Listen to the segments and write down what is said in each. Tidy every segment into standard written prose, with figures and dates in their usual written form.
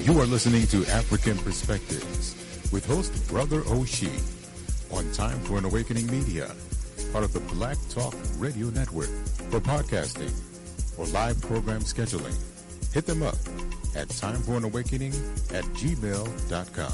You are listening to African Perspectives with host Brother Oshi on Time for an Awakening Media, part of the Black Talk Radio Network. For podcasting or live program scheduling, hit them up at timeforanawakening@gmail.com.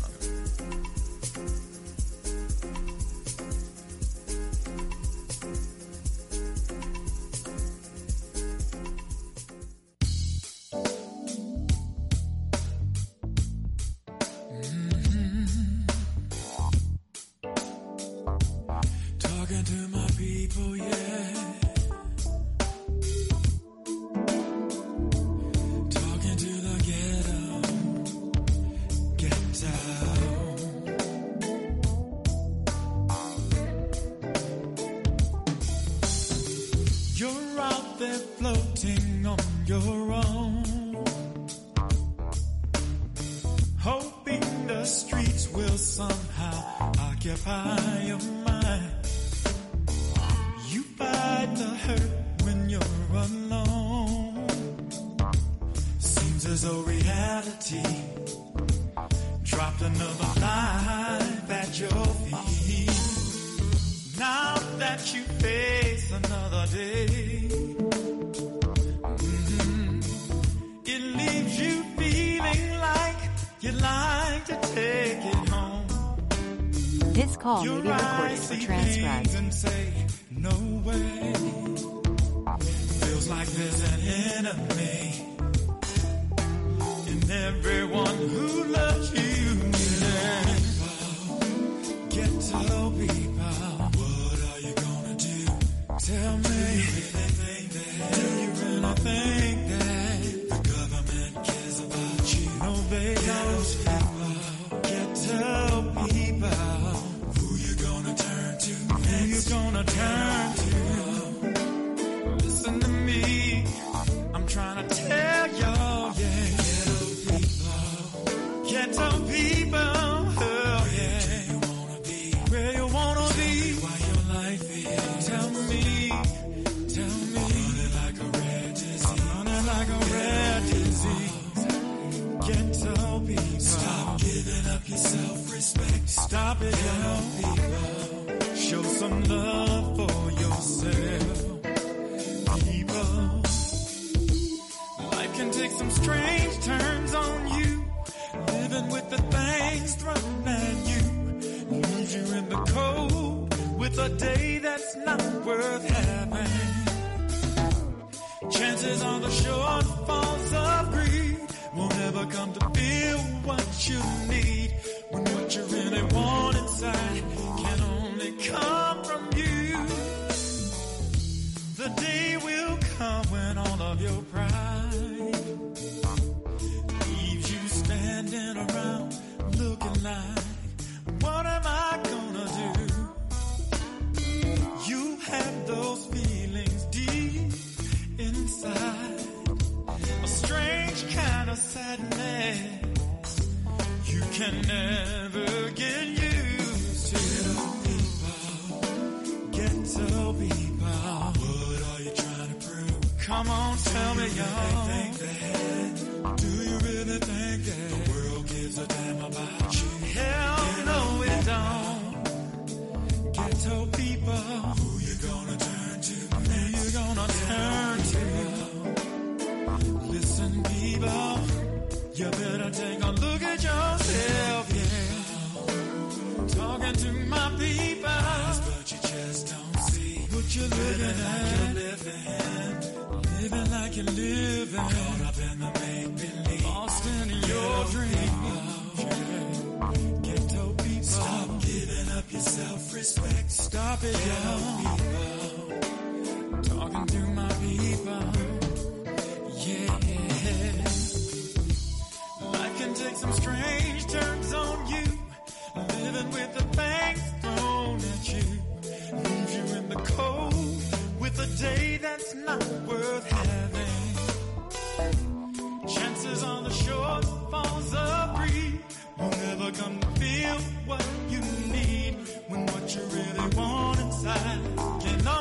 Come to feel what you need when what you really want inside can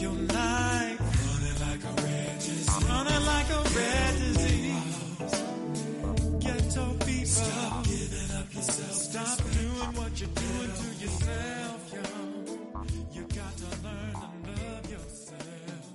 your life. Running like a red disease. Running like a red disease. Ghetto people. Stop giving up yourself. Stop doing what you're doing to yourself, yo. You got to learn to love yourself.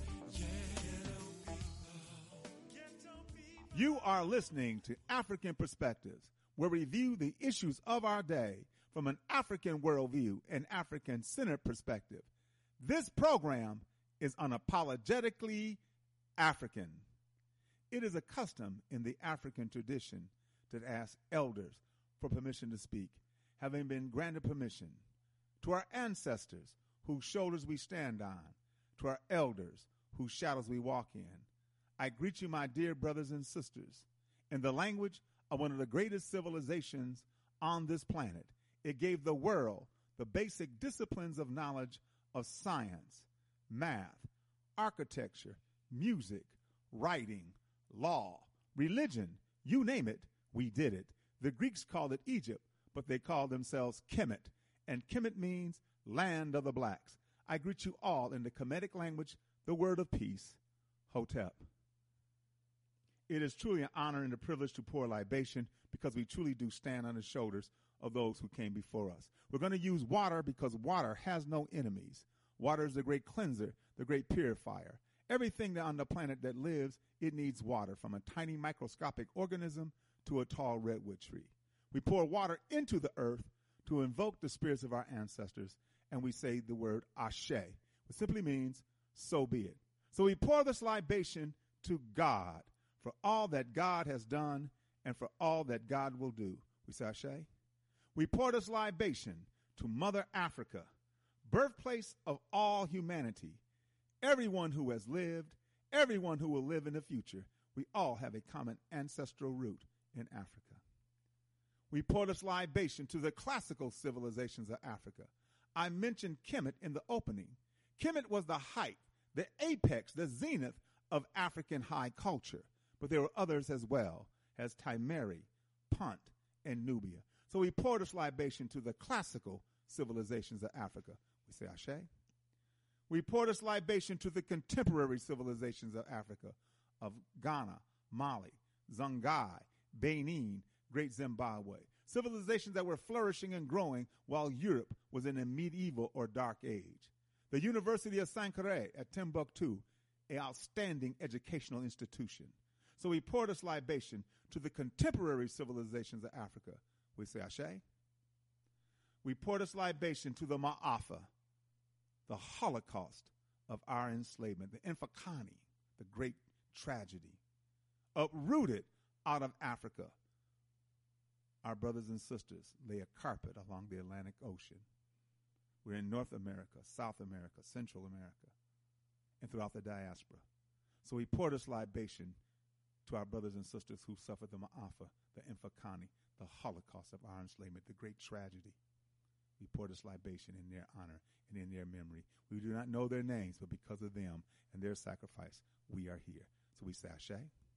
You are listening to African Perspectives, where we review the issues of our day from an African worldview and African-centered perspective. This program is unapologetically African. It is a custom in the African tradition to ask elders for permission to speak, having been granted permission. To our ancestors, whose shoulders we stand on, to our elders, whose shadows we walk in, I greet you, my dear brothers and sisters, in the language of one of the greatest civilizations on this planet. It gave the world the basic disciplines of knowledge of science, math, architecture, music, writing, law, religion, you name it, we did it. The Greeks called it Egypt, but they called themselves Kemet, and Kemet means land of the blacks. I greet you all in the Kemetic language, the word of peace, Hotep. It is truly an honor and a privilege to pour libation because we truly do stand on the shoulders of those who came before us. We're going to use water because water has no enemies. Water is the great cleanser, the great purifier. Everything on the planet that lives, it needs water, from a tiny microscopic organism to a tall redwood tree. We pour water into the earth to invoke the spirits of our ancestors, and we say the word Ashe, which simply means, so be it. So we pour this libation to God for all that God has done and for all that God will do. We say Ashe. We pour this libation to Mother Africa, birthplace of all humanity, everyone who has lived, everyone who will live in the future. We all have a common ancestral root in Africa. We pour this libation to the classical civilizations of Africa. I mentioned Kemet in the opening. Kemet was the height, the apex, the zenith of African high culture. But there were others as well, as Timeri, Punt, and Nubia. So we pour this libation to the classical civilizations of Africa. We say Ashe. We pour this libation to the contemporary civilizations of Africa, of Ghana, Mali, Songhai, Benin, Great Zimbabwe. Civilizations that were flourishing and growing while Europe was in a medieval or dark age. The University of Sankore at Timbuktu, an outstanding educational institution. So we pour this libation to the contemporary civilizations of Africa. We say Ashe. We pour this libation to the Ma'afa, the Holocaust of our enslavement, the Infakani, the great tragedy, uprooted out of Africa. Our brothers and sisters lay a carpet along the Atlantic Ocean. We're in North America, South America, Central America, and throughout the diaspora. So we pour this libation to our brothers and sisters who suffered the Ma'afa, the Infakani, the Holocaust of our enslavement, the great tragedy. We pour this libation in their honor and in their memory. We do not know their names, but because of them and their sacrifice, we are here. So we say Ashe.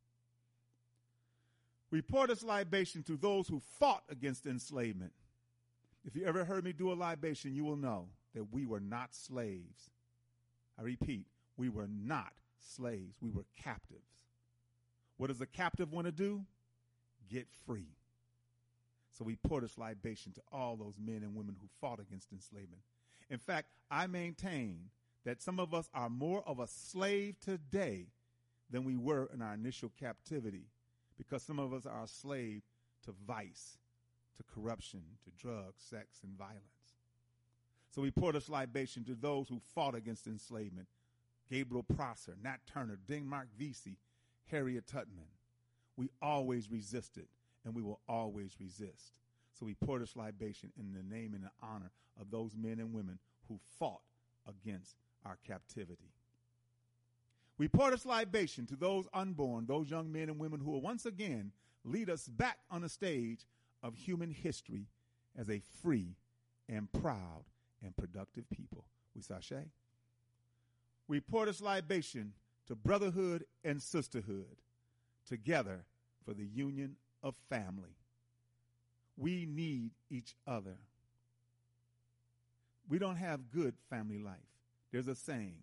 We pour this libation to those who fought against enslavement. If you ever heard me do a libation, you will know that we were not slaves. I repeat, we were not slaves. We were captives. What does a captive want to do? Get free. So we pour this libation to all those men and women who fought against enslavement. In fact, I maintain that some of us are more of a slave today than we were in our initial captivity, because some of us are a slave to vice, to corruption, to drugs, sex, and violence. So we pour this libation to those who fought against enslavement. Gabriel Prosser, Nat Turner, Denmark Vesey, Harriet Tubman. We always resisted, and we will always resist. So we pour this libation in the name and the honor of those men and women who fought against our captivity. We pour this libation to those unborn, those young men and women who will once again lead us back on the stage of human history as a free and proud and productive people. We say Ashe. We pour this libation to brotherhood and sisterhood, together for the union of family. We need each other. We don't have good family life. There's a saying,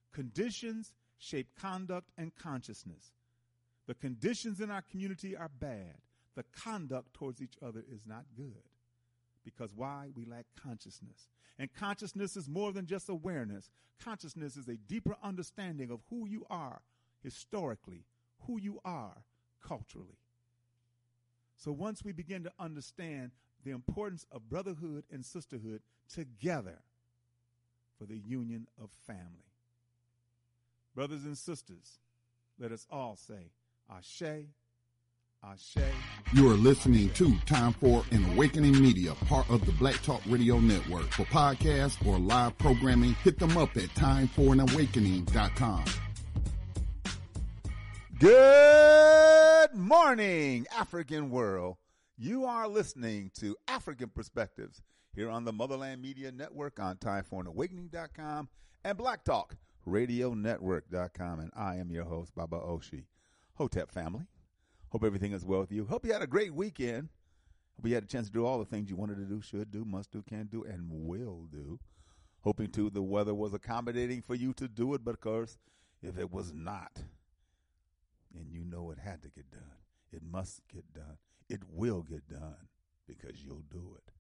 Conditions shape conduct and consciousness. The conditions in our community are bad. The conduct towards each other is not good. Because why? We lack consciousness. And consciousness is more than just awareness. Consciousness is a deeper understanding of who you are historically, who you are culturally. So once we begin to understand the importance of brotherhood and sisterhood together for the union of family. Brothers and sisters, let us all say, Ashe, Ashe. You are listening to Time for an Awakening Media, part of the Black Talk Radio Network. For podcasts or live programming, hit them up at timeforanawakening.com. Good morning, African world. You are listening to African Perspectives here on the Motherland Media Network on timeforanawakening.com and BlackTalkRadioNetwork.com. And I am your host, Baba Oshi. Hotep family. Hope everything is well with you. Hope you had a great weekend. Hope you had a chance to do all the things you wanted to do, should do, must do, can do, and will do. Hoping, too, the weather was accommodating for you to do it. But, of course, if it was not, and you know it had to get done, it must get done, it will get done because you'll do it.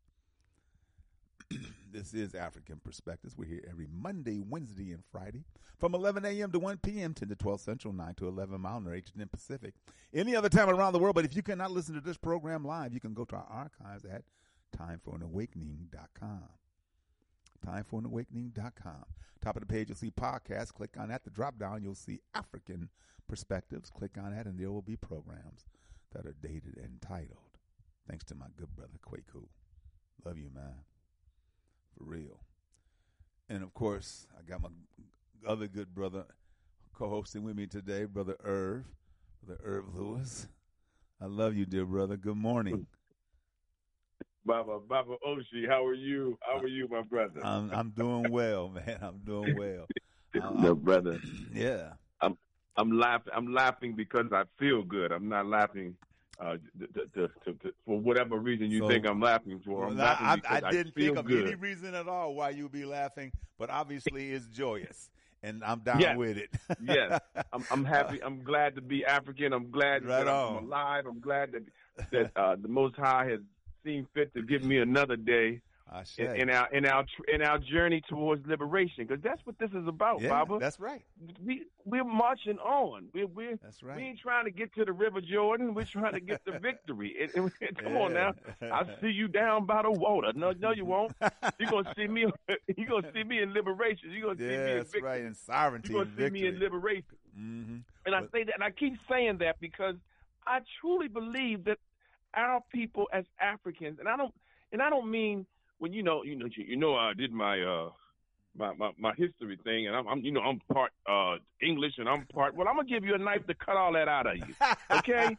This is African Perspectives. We're here every Monday, Wednesday, and Friday from 11 a.m. to 1 p.m., 10 to 12 Central, 9 to 11 Mountain, or 8 to 10 Pacific. Any other time around the world, but if you cannot listen to this program live, you can go to our archives at timeforanawakening.com. Timeforanawakening.com. Top of the page, you'll see podcasts. Click on that. The drop down, you'll see African Perspectives. Click on that, and there will be programs that are dated and titled. Thanks to my good brother, Kwaku. Love you, man. For real. And, of course, I got my other good brother co-hosting with me today, Brother Irv Lewis. I love you, dear brother. Good morning. Baba Oshi, how are you? How are you, my brother? I'm doing well, man. I'm doing well. No, brother. Yeah. I'm laughing because I feel good. I'm not laughing for whatever reason you think I'm laughing for. I'm laughing because I didn't feel think of good. any reason at all why you'd be laughing, but obviously it's joyous, and I'm down with it. Yes, I'm happy. I'm glad to be African. I'm glad that I'm alive. I'm glad that the Most High has seen fit to give me another day in our journey towards liberation, because that's what this is about, Baba. That's right. We're marching on. That's right. We ain't trying to get to the River Jordan. We're trying to get the victory. Come on now. I'll see you down by the water. No, you won't. You're gonna see me. You're gonna see me in liberation. You're gonna see me in victory. That's right. In sovereignty. You're gonna see me in liberation. Mm-hmm. And I say that, and I keep saying that because I truly believe that our people as Africans, and I don't mean when I did my my history thing, and I'm part English, and I'm part. Well, I'm gonna give you a knife to cut all that out of you, okay?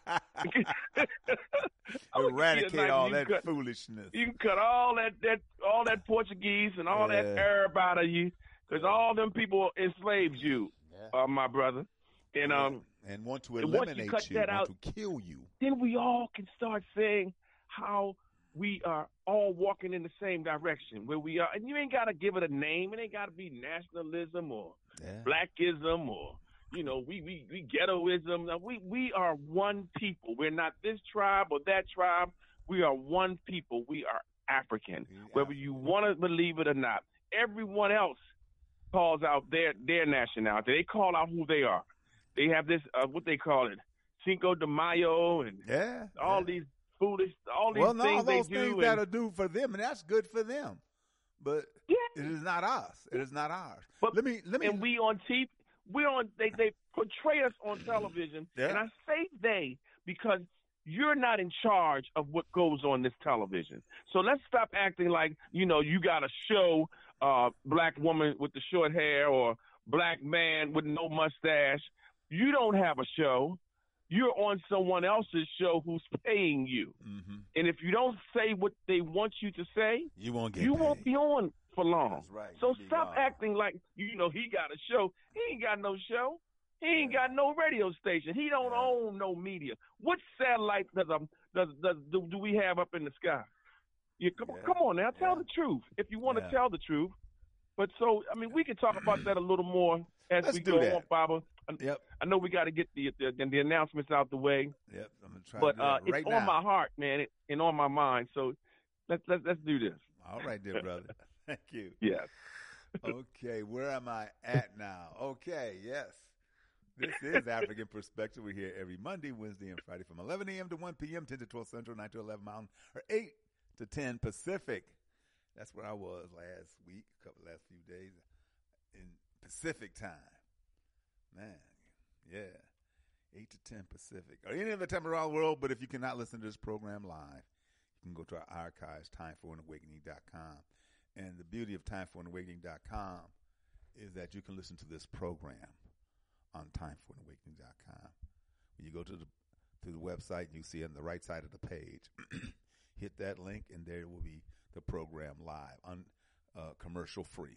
Eradicate all that foolishness. You can cut all that Portuguese and all that Arab out of you, because all them people enslaved you, my brother, and want to eliminate want to kill you. Then we all can start saying how we are all walking in the same direction, where we are, and you ain't got to give it a name. It ain't got to be nationalism or blackism or, we ghettoism. Now, we are one people. We're not this tribe or that tribe. We are one people. We are African, whether you want to believe it or not. Everyone else calls out their nationality. They call out who they are. They have this, what they call it, Cinco de Mayo and all these foolish, all these things they do. Things that'll do for them, and that's good for them. But it is not us. It is not ours. But let me. And we on TV. They portray us on television, and I say they because you're not in charge of what goes on this television. So let's stop acting like you got to show black woman with the short hair or black man with no mustache. You don't have a show. You're on someone else's show who's paying you. Mm-hmm. And if you don't say what they want you to say, you won't be on for long. That's right. So stop acting like, he got a show. He ain't got no show. He ain't got no radio station. He don't own no media. What satellite do we have up in the sky? Come on now, tell the truth if you want to tell the truth. But we can talk about that a little more as Let's we do go that. on, Baba. Yep. I know we got to get the announcements out the way. Yep. I'm gonna try But to do that right it's now. on my heart, man, and on my mind. So let's do this. All right, dear brother. Thank you. Yes. Okay, where am I at now? Okay, yes. This is African Perspective. We're here every Monday, Wednesday, and Friday from 11 a.m. to 1 p.m., 10 to 12 Central, 9 to 11 Mountain, or 8 to 10 Pacific. That's where I was last week, last few days, in Pacific time. Man, yeah, 8 to 10 Pacific. Or any other time around the world, but if you cannot listen to this program live, you can go to our archives, timeforanawakening.com. And the beauty of timeforanawakening.com is that you can listen to this program on timeforanawakening.com. When you go to the website, you see on the right side of the page, hit that link, and there will be the program live, on commercial free,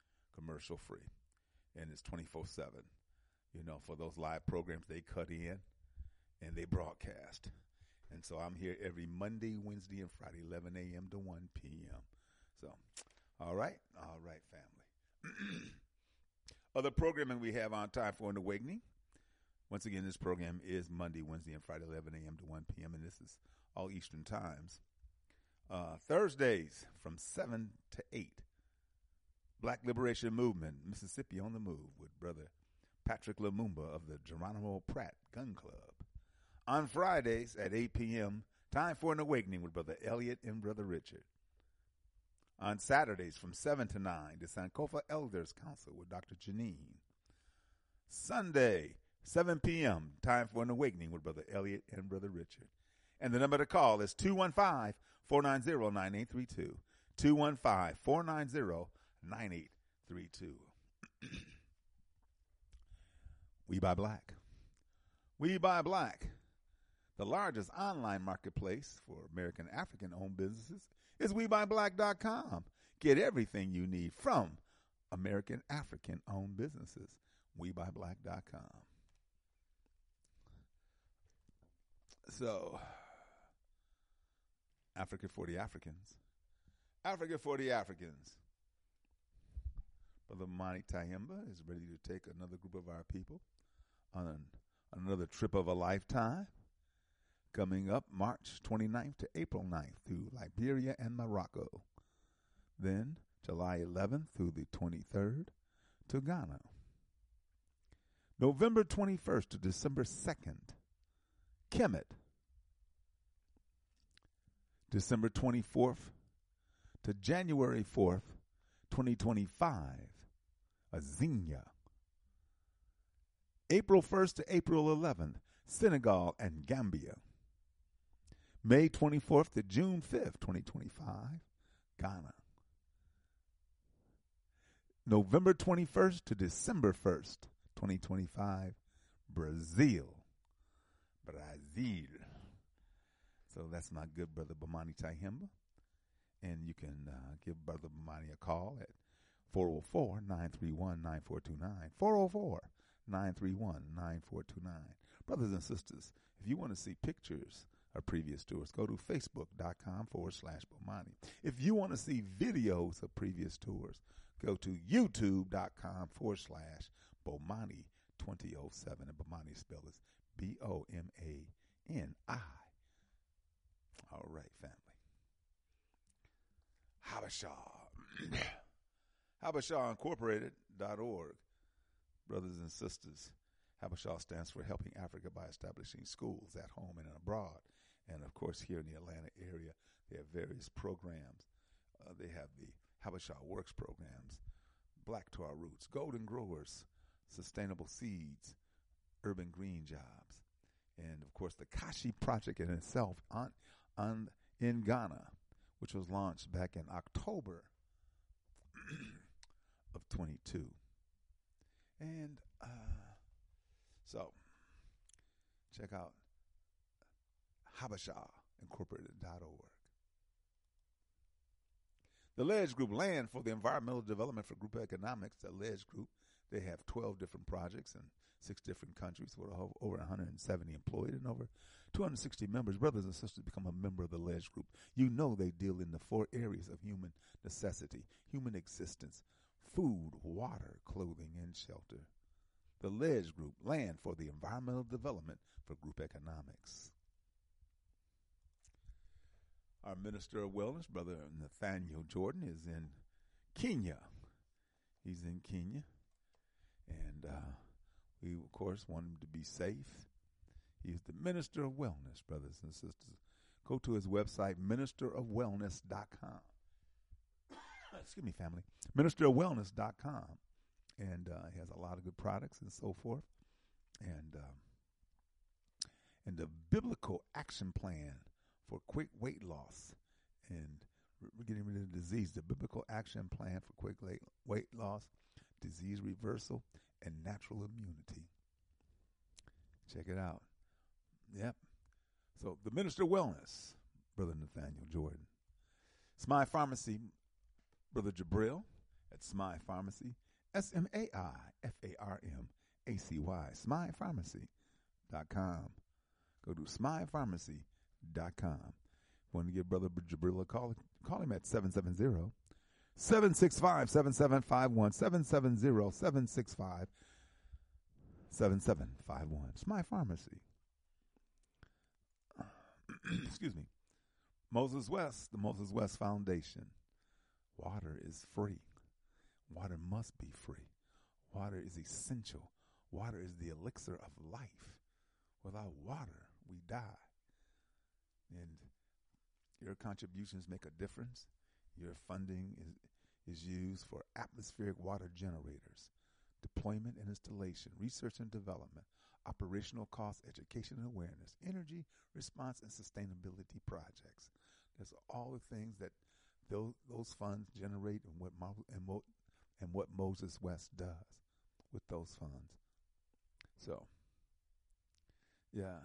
and it's 24/7. You know, for those live programs, they cut in and they broadcast. And so I'm here every Monday, Wednesday, and Friday, 11 a.m. to 1 p.m. So, all right, family. Other programming we have on Time for an Awakening. Once again, this program is Monday, Wednesday, and Friday, 11 a.m. to 1 p.m., and this is all Eastern times. Thursdays from 7 to 8, Black Liberation Movement, Mississippi on the Move, with Brother Patrick Lumumba of the Geronimo Pratt Gun Club. On Fridays at 8 p.m., Time for an Awakening with Brother Elliot and Brother Richard. On Saturdays from 7 to 9, the Sankofa Elders Council with Dr. Janine. Sunday, 7 p.m., Time for an Awakening with Brother Elliot and Brother Richard. And the number to call is 215-490-9832. 215-490-9832. We Buy Black. We Buy Black. The largest online marketplace for American African-owned businesses is WeBuyBlack.com. Get everything you need from American African-owned businesses. WeBuyBlack.com. So, Africa for the Africans. Africa for the Africans. Brother Mani Tayemba is ready to take another group of our people on another trip of a lifetime, coming up March 29th to April 9th through Liberia and Morocco. Then July 11th through the 23rd to Ghana. November 21st to December 2nd, Kemet. December 24th to January 4th, 2025, Azinia. April 1st to April 11th, Senegal and Gambia. May 24th to June 5th, 2025, Ghana. November 21st to December 1st, 2025, Brazil. So that's my good brother Bomani Tayemba. And you can give Brother Bomani a call at 404-931-9429. 404-931-9429. Brothers and sisters, if you want to see pictures of previous tours, go to facebook.com/Bomani. If you want to see videos of previous tours, go to youtube.com/Bomani2007. And Bomani spell is Bomani. All right, family. HabashahIncorporated.org. Brothers and sisters, Habashah stands for Helping Africa by Establishing Schools at Home and Abroad. And, of course, here in the Atlanta area, they have various programs. They have the Habashah Works programs, Black to Our Roots, Golden Growers, Sustainable Seeds, Urban Green Jobs, and, of course, the Kashi Project in itself in Ghana, which was launched back in October of 22. And so check out HabashahIncorporated.org. The Ledge Group, Land for the Environmental Development for Group Economics, the Ledge Group, they have 12 different projects in 6 different countries with over 170 employed and over 260 members. Brothers and sisters, become a member of the Ledge Group. You know they deal in the 4 areas of human necessity, human existence: food, water, clothing, and shelter. The LEDGE Group, Land for the Environmental Development for Group Economics. Our Minister of Wellness, Brother Nathaniel Jordan, is in Kenya. He's in Kenya. And we, of course, want him to be safe. He's the Minister of Wellness, brothers and sisters. Go to his website, ministerofwellness.com. Excuse me, family. Ministerofwellness.com. And he has a lot of good products and so forth. And the biblical action plan for quick weight loss and we're getting rid of the disease. The biblical action plan for quick weight loss, disease reversal, and natural immunity. Check it out. Yep. So the Minister of Wellness, Brother Nathaniel Jordan. Smile Pharmacy, Brother Jabril at Smile Pharmacy, SMAIFARMACY, SmilePharmacy.com. Go to SmilePharmacy.com. Want to give Brother Jabril a call? Call him at 770-765-7751, 770-765-7751. Smile Pharmacy. Excuse me. Moses West, the Moses West Foundation. Water is free. Water must be free. Water is essential. Water is the elixir of life. Without water, we die. And your contributions make a difference. Your funding is used for atmospheric water generators, deployment and installation, research and development, operational cost, education and awareness, energy, response, and sustainability projects. That's all the things that those funds generate and what Moses West does with those funds. So, yeah.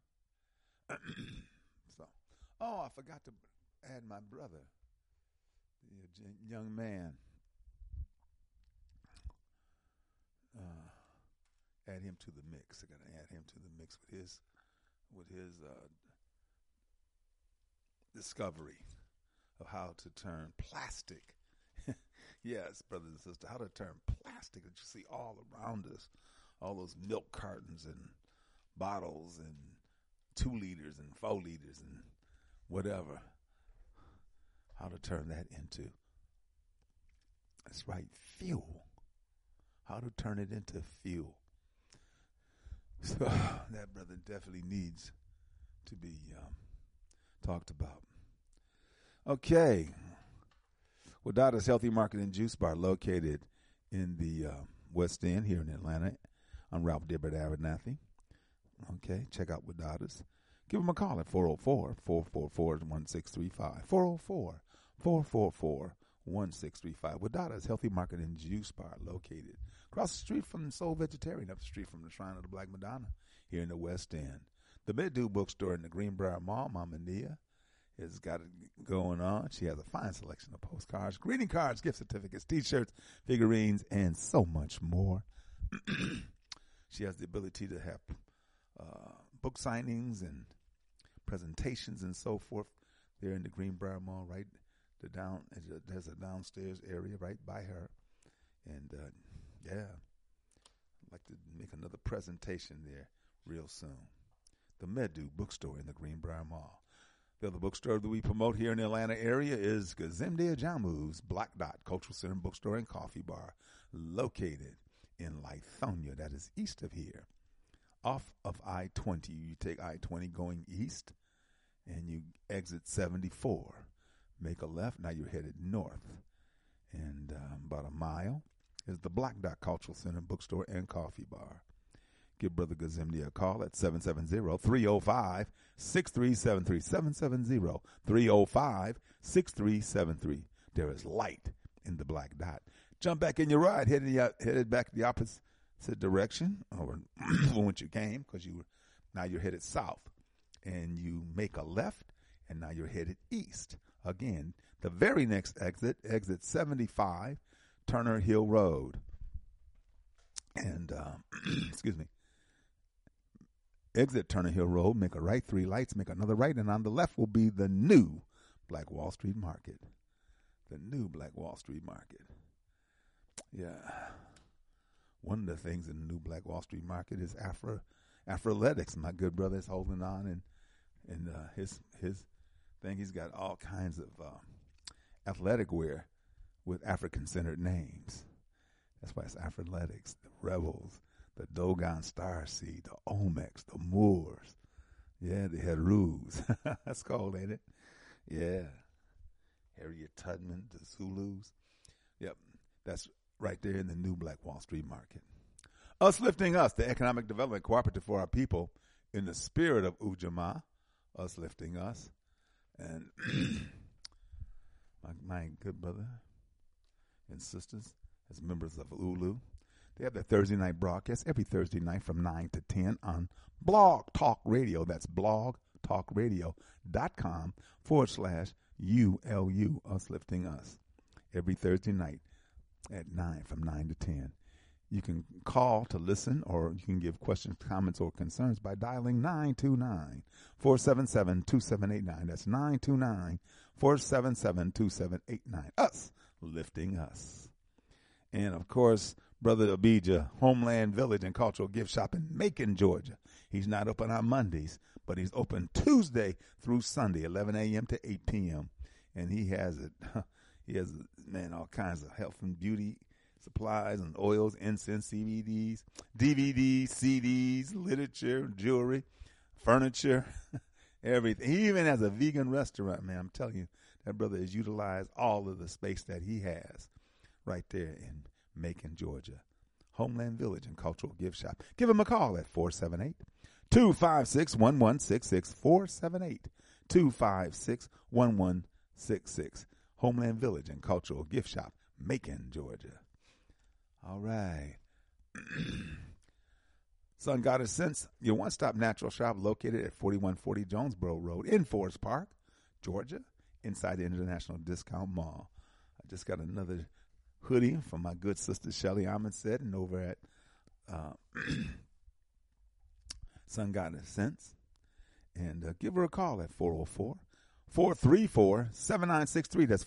Oh, I forgot to add my brother, the young man. Add him to the mix. I got to add him to the mix with his discovery of how to turn plastic. Yes, brothers and sisters, how to turn plastic that you see all around us, all those milk cartons and bottles and 2 liters and 4 liters and whatever, how to turn that into, that's right, fuel. How to turn it into fuel. So that brother definitely needs to be talked about. Okay. Wadada's Healthy Market and Juice Bar, located in the West End here in Atlanta. I'm Ralph Dibbert Abernathy. Okay, check out Wadada's. Give them a call at 404-444-1635. 404-444-1635. Wadada's Healthy Market and Juice Bar, located across the street from Soul Vegetarian, up the street from the Shrine of the Black Madonna here in the West End. The Medu Bookstore in the Greenbrier Mall, Mama Nia, has got it going on. She has a fine selection of postcards, greeting cards, gift certificates, T-shirts, figurines, and so much more. She has the ability to have book signings and presentations and so forth there in the Greenbrier Mall, right? There's a downstairs area right by her. And, yeah, I'd like to make another presentation there real soon. The Medu Bookstore in the Greenbrier Mall. The other bookstore that we promote here in the Atlanta area is Gazimde Ajamu's Black Dot Cultural Center Bookstore and Coffee Bar, located in Lithonia, that is east of here. Off of I-20, you take I-20 going east, and you exit 74. Make a left, now you're headed north. And about a mile is the Black Dot Cultural Center Bookstore and Coffee Bar. Give Brother Gazimde a call at 770-305-6373, 770-305-6373. There is light in the Black Dot. Jump back in your ride, headed back the opposite direction, or from which you came, because now you're headed south. And you make a left, and now you're headed east. Again, the very next exit 75, Turner Hill Road. And, excuse me. Exit Turner Hill Road, make a right, 3 lights, make another right, and on the left will be the new Black Wall Street Market. The new Black Wall Street Market. Yeah. one of the things in the new Black Wall Street market is Afroletics. My good brother is holding on, and his thing. He's got all kinds of athletic wear with African-centered names. That's why it's Afroletics, the Rebels, the Dogon Starseed, the Olmecs, the Moors. Yeah, the Herus. That's cold, ain't it? Yeah. Harriet Tubman, the Zulus. Yep, that's right there in the new Black Wall Street market. Us Lifting Us, the economic development cooperative for our people in the spirit of Ujamaa. Us Lifting Us. And my good brother and sisters, as members of Ulu, they have their Thursday night broadcast every Thursday night from 9 to 10 on Blog Talk Radio. That's blogtalkradio.com/ULU, Us Lifting Us. Every Thursday night at 9, from 9 to 10. You can call to listen, or you can give questions, comments, or concerns by dialing 929-477-2789. That's 929-477-2789. Us Lifting Us. And, of course, Brother Abijah, Homeland Village and Cultural Gift Shop in Macon, Georgia. He's not open on Mondays, but he's open Tuesday through Sunday, 11 a.m. to 8 p.m. And he has it. He has, man, all kinds of health and beauty supplies and oils, incense, CBDs, DVDs, CDs, literature, jewelry, furniture, everything. He even has a vegan restaurant, man. I'm telling you, that brother has utilized all of the space that he has right there in Macon, Georgia. Homeland Village and Cultural Gift Shop. Give him a call at 478-256-1166, 478-256-1166. Homeland Village and Cultural Gift Shop, Macon, Georgia. All right. Sun Goddess Sense, your one-stop natural shop located at 4140 Jonesboro Road in Forest Park, Georgia, inside the International Discount Mall. I just got another hoodie from my good sister Shelly Amundsen and over at Sun Goddess Sense. And give her a call at 404-434-7963. That's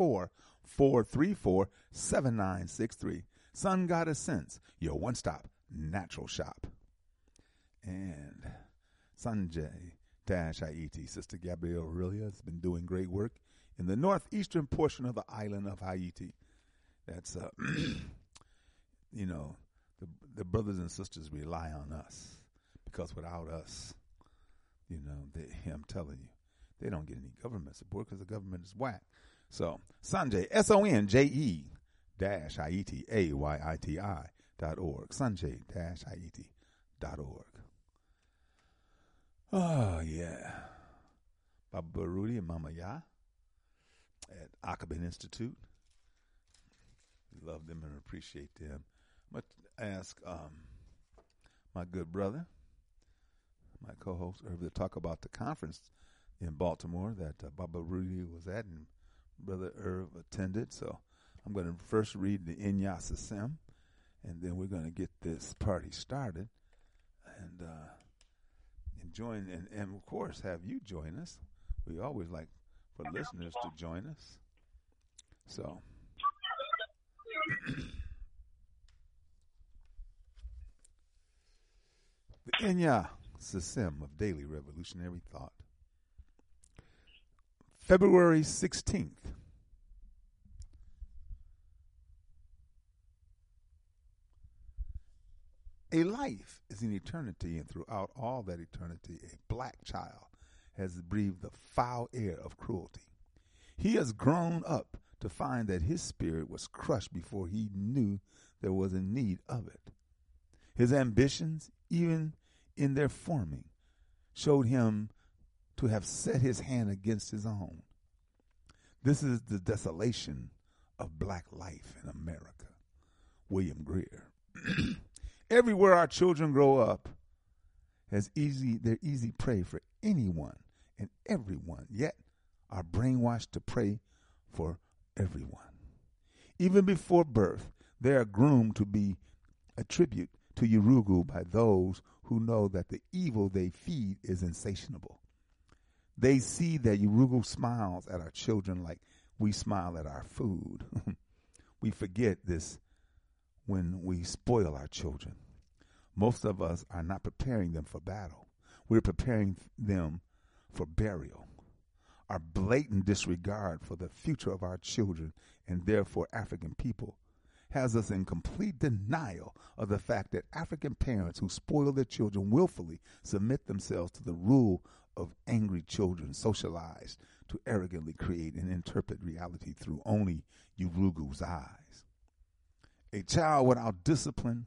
404-434-7963. Sun Goddess Sense, your one-stop natural shop. And Sanjay-Haiti, Sister Gabrielle Aurelia, has been doing great work in the northeastern portion of the island of Haiti. That's, you know, the brothers and sisters rely on us, because without us, you know, I'm telling you, they don't get any government support because the government is whack. So, Sanjay, SONJ-Haiti, AYITI.org, Sanjay-Haiti.org. Oh, yeah. Baba Rudy and Mama Ya at Akabin Institute. We love them and appreciate them. I'm going to ask my good brother, my co-host, Irv, to talk about the conference in Baltimore that Baba Rudy was at and Brother Irv attended. So I'm going to first read the Inya Sasem, and then we're going to get this party started and join, and of course have you join us. We always like for listeners to join us. So the Inya Sasem of Daily Revolutionary Thought. February 16th. A life is in eternity, and throughout all that eternity, a black child has breathed the foul air of cruelty. He has grown up to find that his spirit was crushed before he knew there was a need of it. His ambitions, even in their forming, showed him to have set his hand against his own. This is the desolation of black life in America. William Greer. Everywhere our children grow up, they're easy prey for anyone and everyone, yet are brainwashed to pray for everyone. Even before birth, they are groomed to be a tribute to Yurugu by those who know that the evil they feed is insatiable. They see that Yurugu smiles at our children like we smile at our food. We forget this when we spoil our children. Most of us are not preparing them for battle. We're preparing them for burial. Our blatant disregard for the future of our children, and therefore African people, has us in complete denial of the fact that African parents who spoil their children willfully submit themselves to the rule of angry children socialized to arrogantly create and interpret reality through only Urugu's eyes. A child without discipline,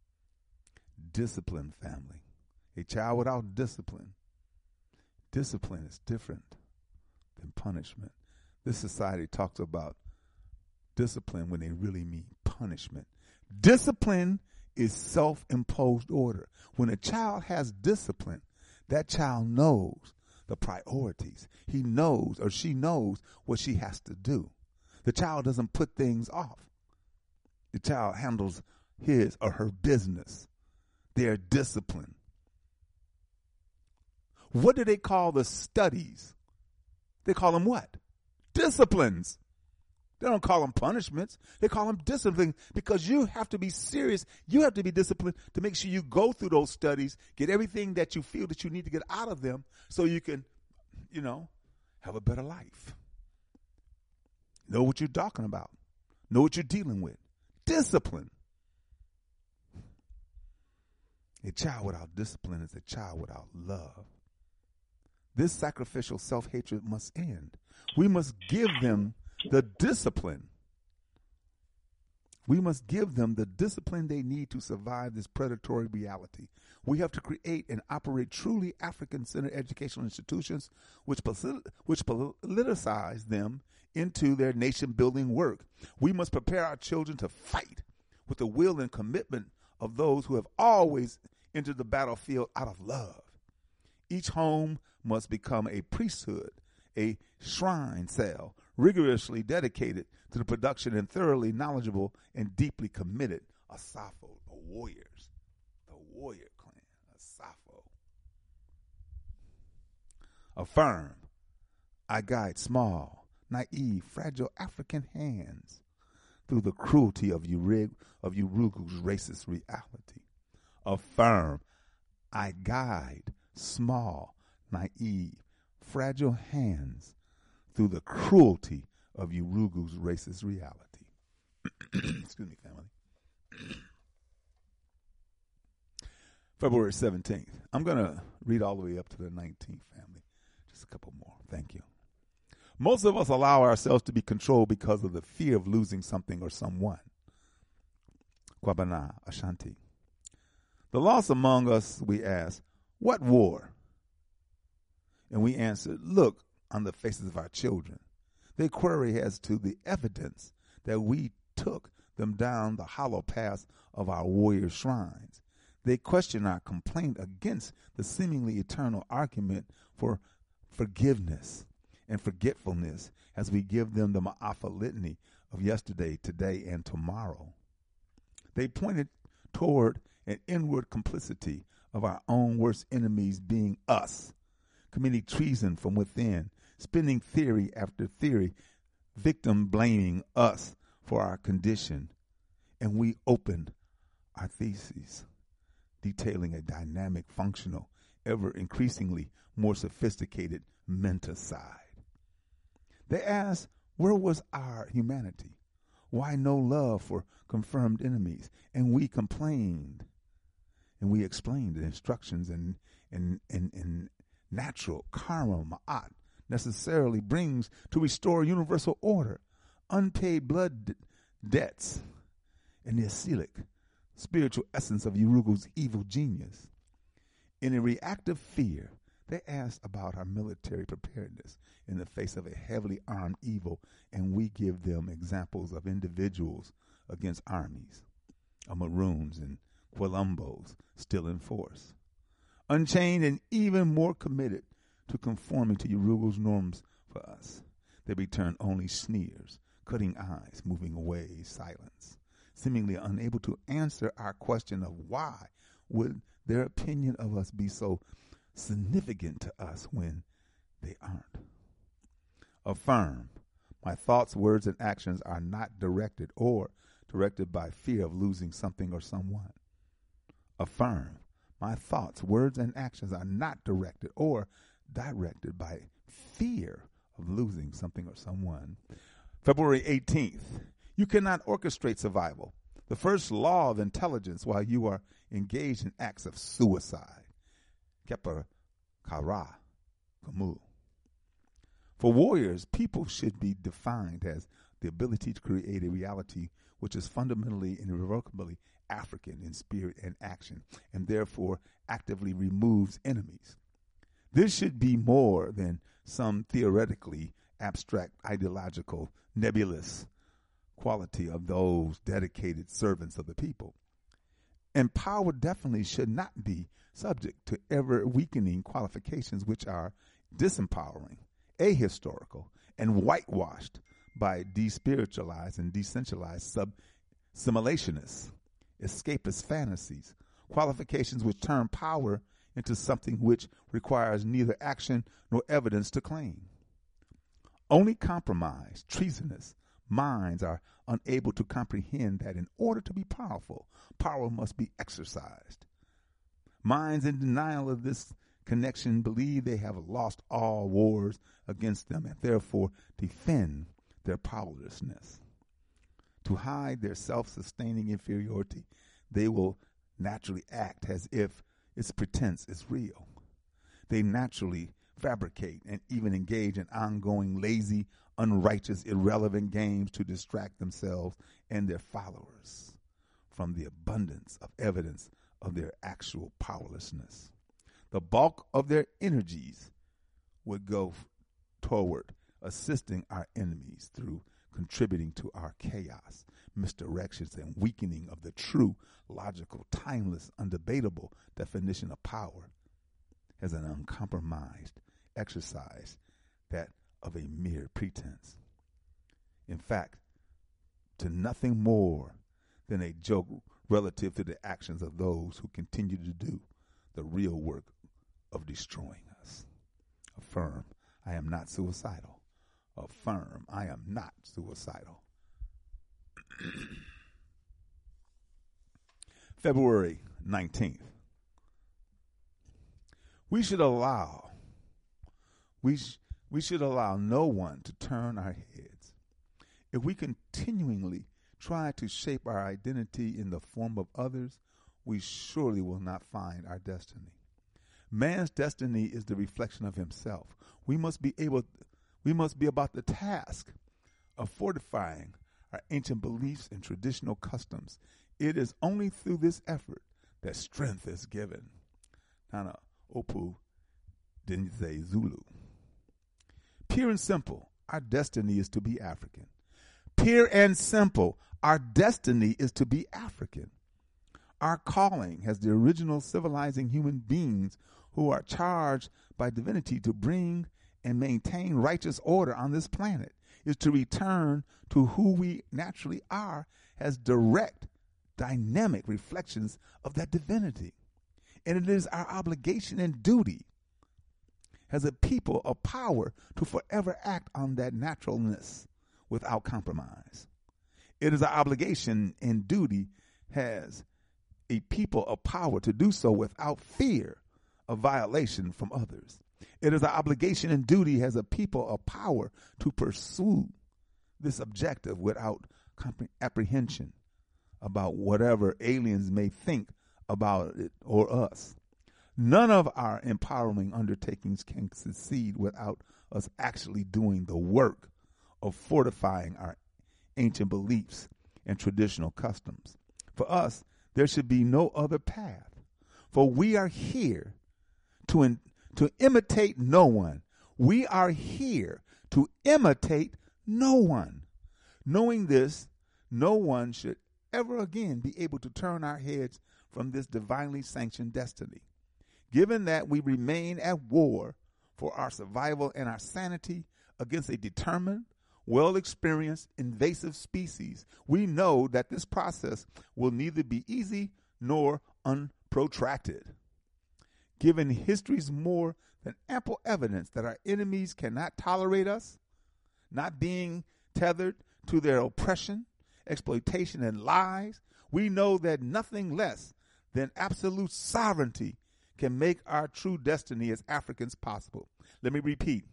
family. A child without discipline is different than punishment. This society talks about discipline when they really mean punishment. Discipline is self-imposed order. When a child has discipline, that child knows the priorities. He knows or she knows what she has to do. The child doesn't put things off. The child handles his or her business. They're disciplined. What do they call the studies? They call them what? Disciplines. They don't call them punishments. They call them discipline, because you have to be serious. You have to be disciplined to make sure you go through those studies, get everything that you feel that you need to get out of them so you can, have a better life. Know what you're talking about. Know what you're dealing with. Discipline. A child without discipline is a child without love. This sacrificial self-hatred must end. We must give them the discipline. We must give them the discipline they need to survive this predatory reality. We have to create and operate truly African-centered educational institutions which politicize them into their nation-building work. We must prepare our children to fight with the will and commitment of those who have always entered the battlefield out of love. Each home must become a priesthood, a shrine cell, rigorously dedicated to the production and thoroughly knowledgeable and deeply committed Asafo, the warriors, the warrior clan, Asafo. Affirm, I guide small, naive, fragile African hands through the cruelty of Urugu's racist reality. Affirm, I guide small, naive, fragile hands through the cruelty of Urugu's racist reality. Excuse me, family. February 17th. I'm going to read all the way up to the 19th, family. Just a couple more. Thank you. Most of us allow ourselves to be controlled because of the fear of losing something or someone. Kwabana, Ashanti. The loss among us, we ask, what war? And we answer, look on the faces of our children. They query as to the evidence that we took them down the hollow paths of our warrior shrines. They question our complaint against the seemingly eternal argument for forgiveness and forgetfulness as we give them the Ma'afa litany of yesterday, today, and tomorrow. They pointed toward an inward complicity of our own worst enemies being us, committing treason from within, spinning theory after theory, victim blaming us for our condition. And we opened our theses, detailing a dynamic, functional, ever increasingly more sophisticated menticide. They asked, where was our humanity? Why no love for confirmed enemies? And we complained. And we explained the instructions and natural karma, ma'at, necessarily brings to restore universal order, unpaid blood debts, and the asilic, spiritual essence of Urugu's evil genius. In a reactive fear, they asked about our military preparedness in the face of a heavily armed evil, and we give them examples of individuals against armies, of Maroons and Quilombos still in force, unchained and even more committed to conforming to Urugu's norms for us. They return only sneers, cutting eyes, moving away, silence, seemingly unable to answer our question of why would their opinion of us be so significant to us when they aren't. Affirm, my thoughts, words, and actions are not directed or directed by fear of losing something or someone. Affirm, my thoughts, words, and actions are not directed by fear of losing something or someone. February 18th, you cannot orchestrate survival, the first law of intelligence, while you are engaged in acts of suicide. Keper Kara Kamu. For warriors, people should be defined as the ability to create a reality which is fundamentally and irrevocably African in spirit and action, and therefore actively removes enemies. This should be more than some theoretically abstract, ideological, nebulous quality of those dedicated servants of the people. And power definitely should not be subject to ever-weakening qualifications which are disempowering, ahistorical, and whitewashed by despiritualized and decentralized sub-simulationists, escapist fantasies, qualifications which turn power into something which requires neither action nor evidence to claim. Only compromised, treasonous minds are unable to comprehend that in order to be powerful, power must be exercised. Minds in denial of this connection believe they have lost all wars against them and therefore defend their powerlessness. To hide their self-sustaining inferiority, they will naturally act as if its pretense is real. They naturally fabricate and even engage in ongoing, lazy, unrighteous, irrelevant games to distract themselves and their followers from the abundance of evidence of their actual powerlessness. The bulk of their energies would go toward assisting our enemies through contributing to our chaos, misdirections, and weakening of the true, logical, timeless, undebatable definition of power as an uncompromised exercise, that of a mere pretense. In fact, to nothing more than a joke relative to the actions of those who continue to do the real work of destroying us. Affirm, I am not suicidal. Affirm, I am not suicidal. February 19th. We should allow no one to turn our heads. If we continually try to shape our identity in the form of others, we surely will not find our destiny. Man's destiny is the reflection of himself. We must be about the task of fortifying our ancient beliefs and traditional customs. It is only through this effort that strength is given. Nana Opu Denze Zulu. Pure and simple, our destiny is to be African. Pure and simple, our destiny is to be African. Our calling as the original civilizing human beings who are charged by divinity to bring and maintain righteous order on this planet is to return to who we naturally are as direct, dynamic reflections of that divinity. And it is our obligation and duty as a people of power to forever act on that naturalness without compromise. It is our obligation and duty as a people of power to do so without fear of violation from others. It is our obligation and duty as a people of power to pursue this objective without apprehension about whatever aliens may think about it or us. None of our empowering undertakings can succeed without us actually doing the work of fortifying our ancient beliefs and traditional customs. For us, there should be no other path, for we are here to imitate no one. We are here to imitate no one. Knowing this, no one should ever again be able to turn our heads from this divinely sanctioned destiny. Given that we remain at war for our survival and our sanity against a determined, well-experienced, invasive species, we know that this process will neither be easy nor unprotracted. Given history's more than ample evidence that our enemies cannot tolerate us, not being tethered to their oppression, exploitation, and lies, we know that nothing less than absolute sovereignty can make our true destiny as Africans possible. Let me repeat.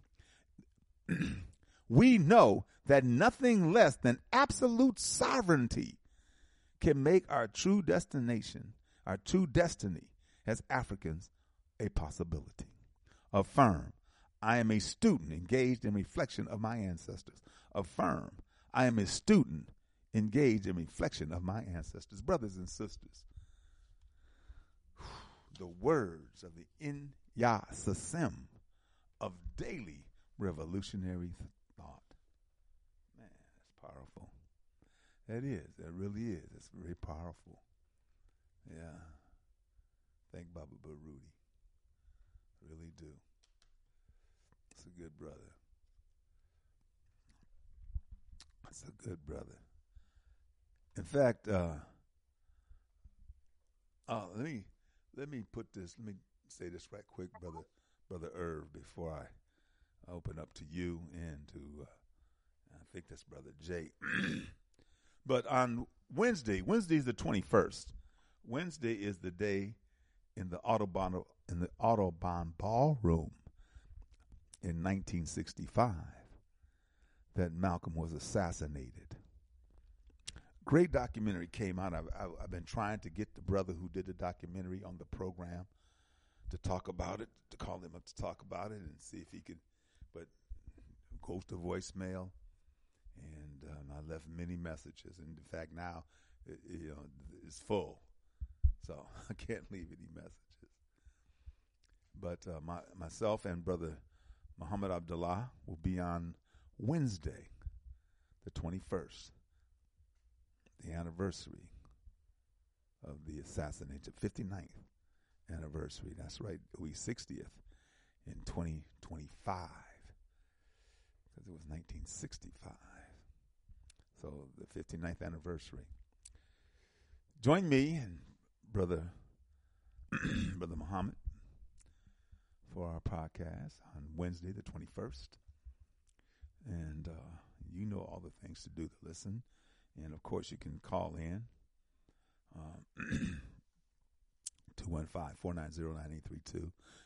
We know that nothing less than absolute sovereignty can make our true destination, our true destiny as Africans a possibility. Affirm, I am a student engaged in reflection of my ancestors. Affirm, I am a student engaged in reflection of my ancestors. Brothers and sisters, the words of the Inya Sasem of daily revolutionary thought. Man, that's powerful. That is. That really is. It's very powerful. Yeah. Thank Baba Baruti. Really do. It's a good brother. It's a good brother. In fact, let me put this. Let me say this right quick, brother Irv, before I open up to you and to I think that's Brother Jay. But on Wednesday is the 21st. Wednesday is the day in the Audubon Ballroom in 1965 that Malcolm was assassinated. Great documentary came out. I've been trying to get the brother who did the documentary on the program to talk about it, to call him up to talk about it and see if he could, but goes to voicemail. And I left many messages. And in fact, now it's full. So I can't leave any messages. But myself and Brother Muhammad Abdullah will be on Wednesday, the 21st, the anniversary of the assassination, 59th anniversary. That's right, we 60th in 2025, because it was 1965. So the 59th anniversary. Join me and Brother Muhammad for our podcast on Wednesday, the 21st. And you know all the things to do to listen. And, of course, you can call in 215-490-9832,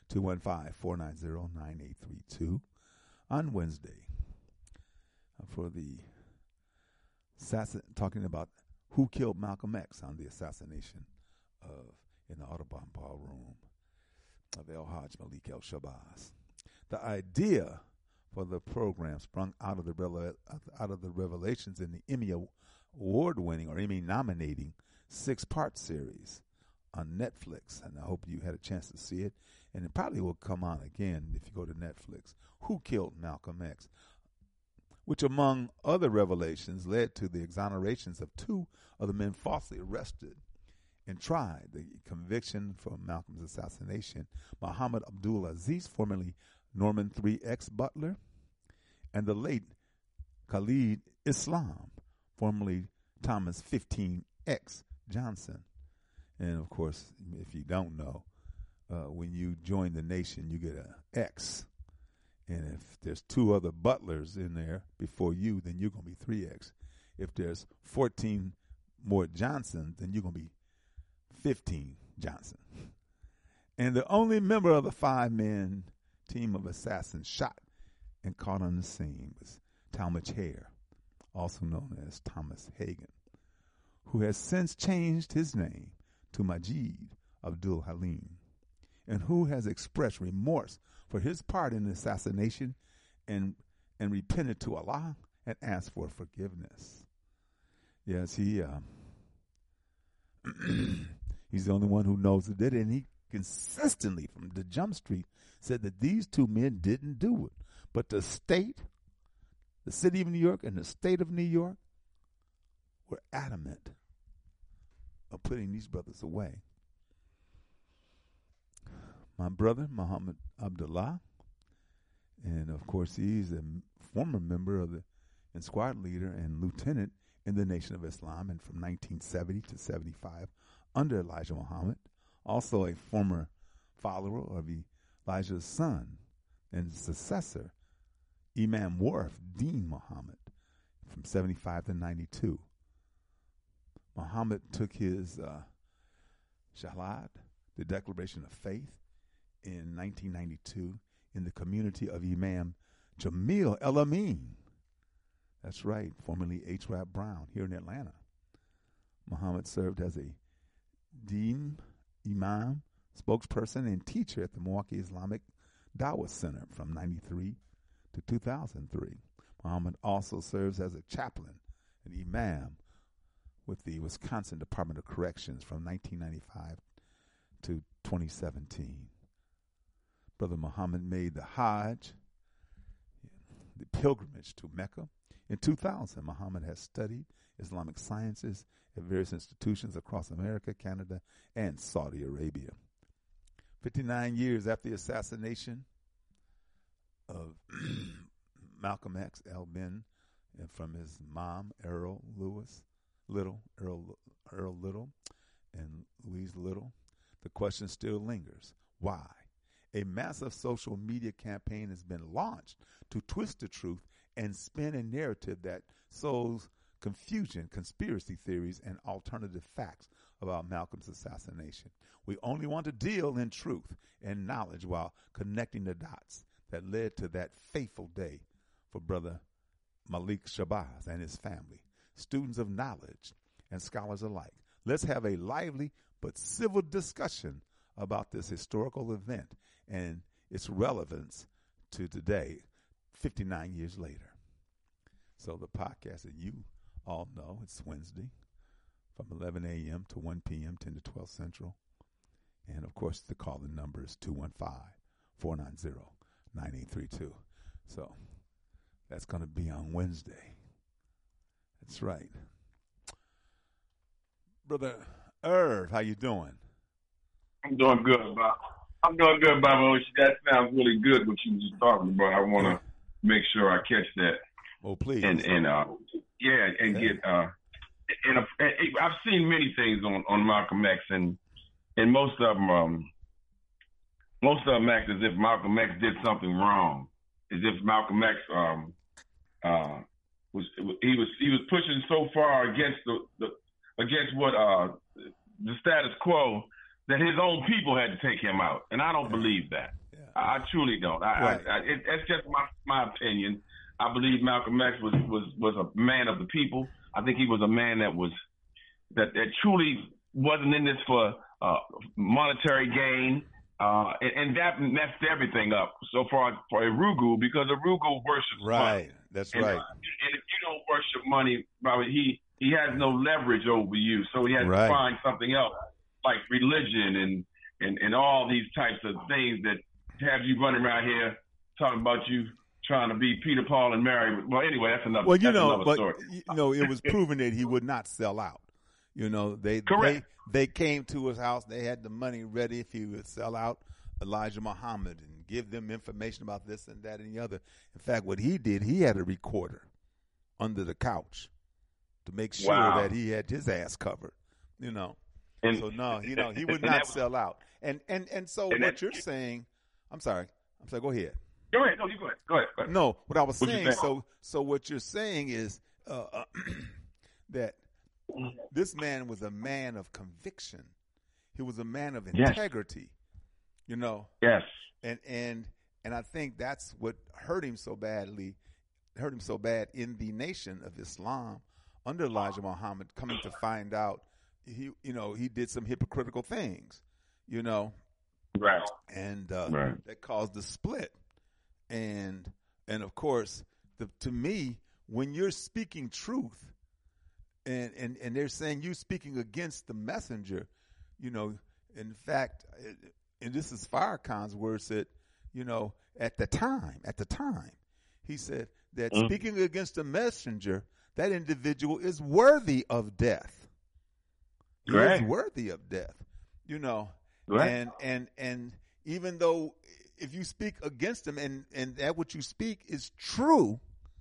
215-490-9832 on Wednesday for the talking about who killed Malcolm X on the assassination in the Audubon Ballroom of El Hajj Malik El Shabazz. The idea for the program sprung out of the revelations in the Emmy award-winning or Emmy-nominating 6-part series on Netflix, and I hope you had a chance to see it, and it probably will come on again if you go to Netflix. Who Killed Malcolm X? Which, among other revelations, led to the exonerations of 2 of the men falsely arrested and tried. The conviction for Malcolm's assassination, Muhammad Abdul Aziz, formerly Norman 3X Butler, and the late Khalid Islam, formerly Thomas 15X Johnson. And, of course, if you don't know, when you join the nation, you get an X. And if there's 2 other Butlers in there before you, then you're going to be 3X. If there's 14 more Johnsons, then you're going to be 15 Johnson. And the only member of the 5-man team of assassins shot and caught on the scene was Talmadge Hare, also known as Thomas Hagen, who has since changed his name to Majid Abdul Halim, and who has expressed remorse for his part in the assassination and repented to Allah and asked for forgiveness. Yes, he's the only one who knows who did it, and he consistently, from the jump street, said that these 2 men didn't do it. But the state, the city of New York and the state of New York were adamant of putting these brothers away. My brother, Muhammad Abdullah, and of course he's a former member of and squad leader and lieutenant in the Nation of Islam, and from 1970 to 75 under Elijah Muhammad, also a former follower of Elijah's son and successor, Imam Warif Deen Muhammad, from 75 to 92. Muhammad took his Shahad, the Declaration of Faith, in 1992 in the community of Imam Jamil El-Amin. That's right, formerly H. Rap Brown, here in Atlanta. Muhammad served as a dean, imam, spokesperson, and teacher at the Milwaukee Islamic Dawah Center from 1993 to 2003. Muhammad also serves as a chaplain, an imam, with the Wisconsin Department of Corrections from 1995 to 2017. Brother Muhammad made the Hajj, the pilgrimage to Mecca. In 2000, Muhammad has studied Islamic sciences at various institutions across America, Canada, and Saudi Arabia. 59 years after the assassination of Malcolm X, Al-Ben, and from his mom, Earl Little, and Louise Little, the question still lingers. Why? A massive social media campaign has been launched to twist the truth and spin a narrative that sows confusion, conspiracy theories, and alternative facts about Malcolm's assassination. We only want to deal in truth and knowledge while connecting the dots that led to that fateful day for Brother Malik Shabazz and his family, students of knowledge and scholars alike. Let's have a lively but civil discussion about this historical event and its relevance to today, 59 years later. So the podcast that you all know, it's Wednesday from 11 a.m. to 1 p.m., 10 to 12 Central. And, of course, the call-in number is 215-490-9832. So that's going to be on Wednesday. That's right. Brother Irv, how you doing? I'm doing good, Bob. Oshie. That sounds really good, what you were just talking about. I want to make sure I catch that. Oh, please. Get I've seen many things on Malcolm X, and most of them act as if Malcolm X did something wrong, as if Malcolm X was pushing so far against what the status quo that his own people had to take him out, and I don't believe that. Yeah. I truly don't. It's just my opinion. I believe Malcolm X was a man of the people. I think he was a man that truly wasn't in this for monetary gain, and that messed everything up so far for Urugu, because Urugu worships money. That's right. And if you don't worship money, probably he has no leverage over you, so he has to find something else, like religion and all these types of things that have you running around here talking about you trying to be Peter, Paul, and Mary. Well, anyway, that's another. Well, another story. It was proven that he would not sell out. They came to his house. They had the money ready if he would sell out Elijah Muhammad and give them information about this and that and the other. In fact, what he did, he had a recorder under the couch to make sure that he had his ass covered. And so no, he would not sell out. And so what you're saying, I'm sorry, go ahead. Go ahead. No, you go ahead. No, what I was saying, so what you're saying is that this man was a man of conviction. He was a man of integrity. Yes. And I think that's what hurt him so bad in the nation of Islam under Elijah Muhammad, coming to find out he did some hypocritical things, Right. And that caused the split. And of course, to me, when you're speaking truth, and they're saying you speaking against the messenger, in fact, and this is Farrakhan's words that, at the time, he said that speaking against the messenger, that individual is worthy of death. He is worthy of death, Right. And even though if you speak against him and that what you speak is true,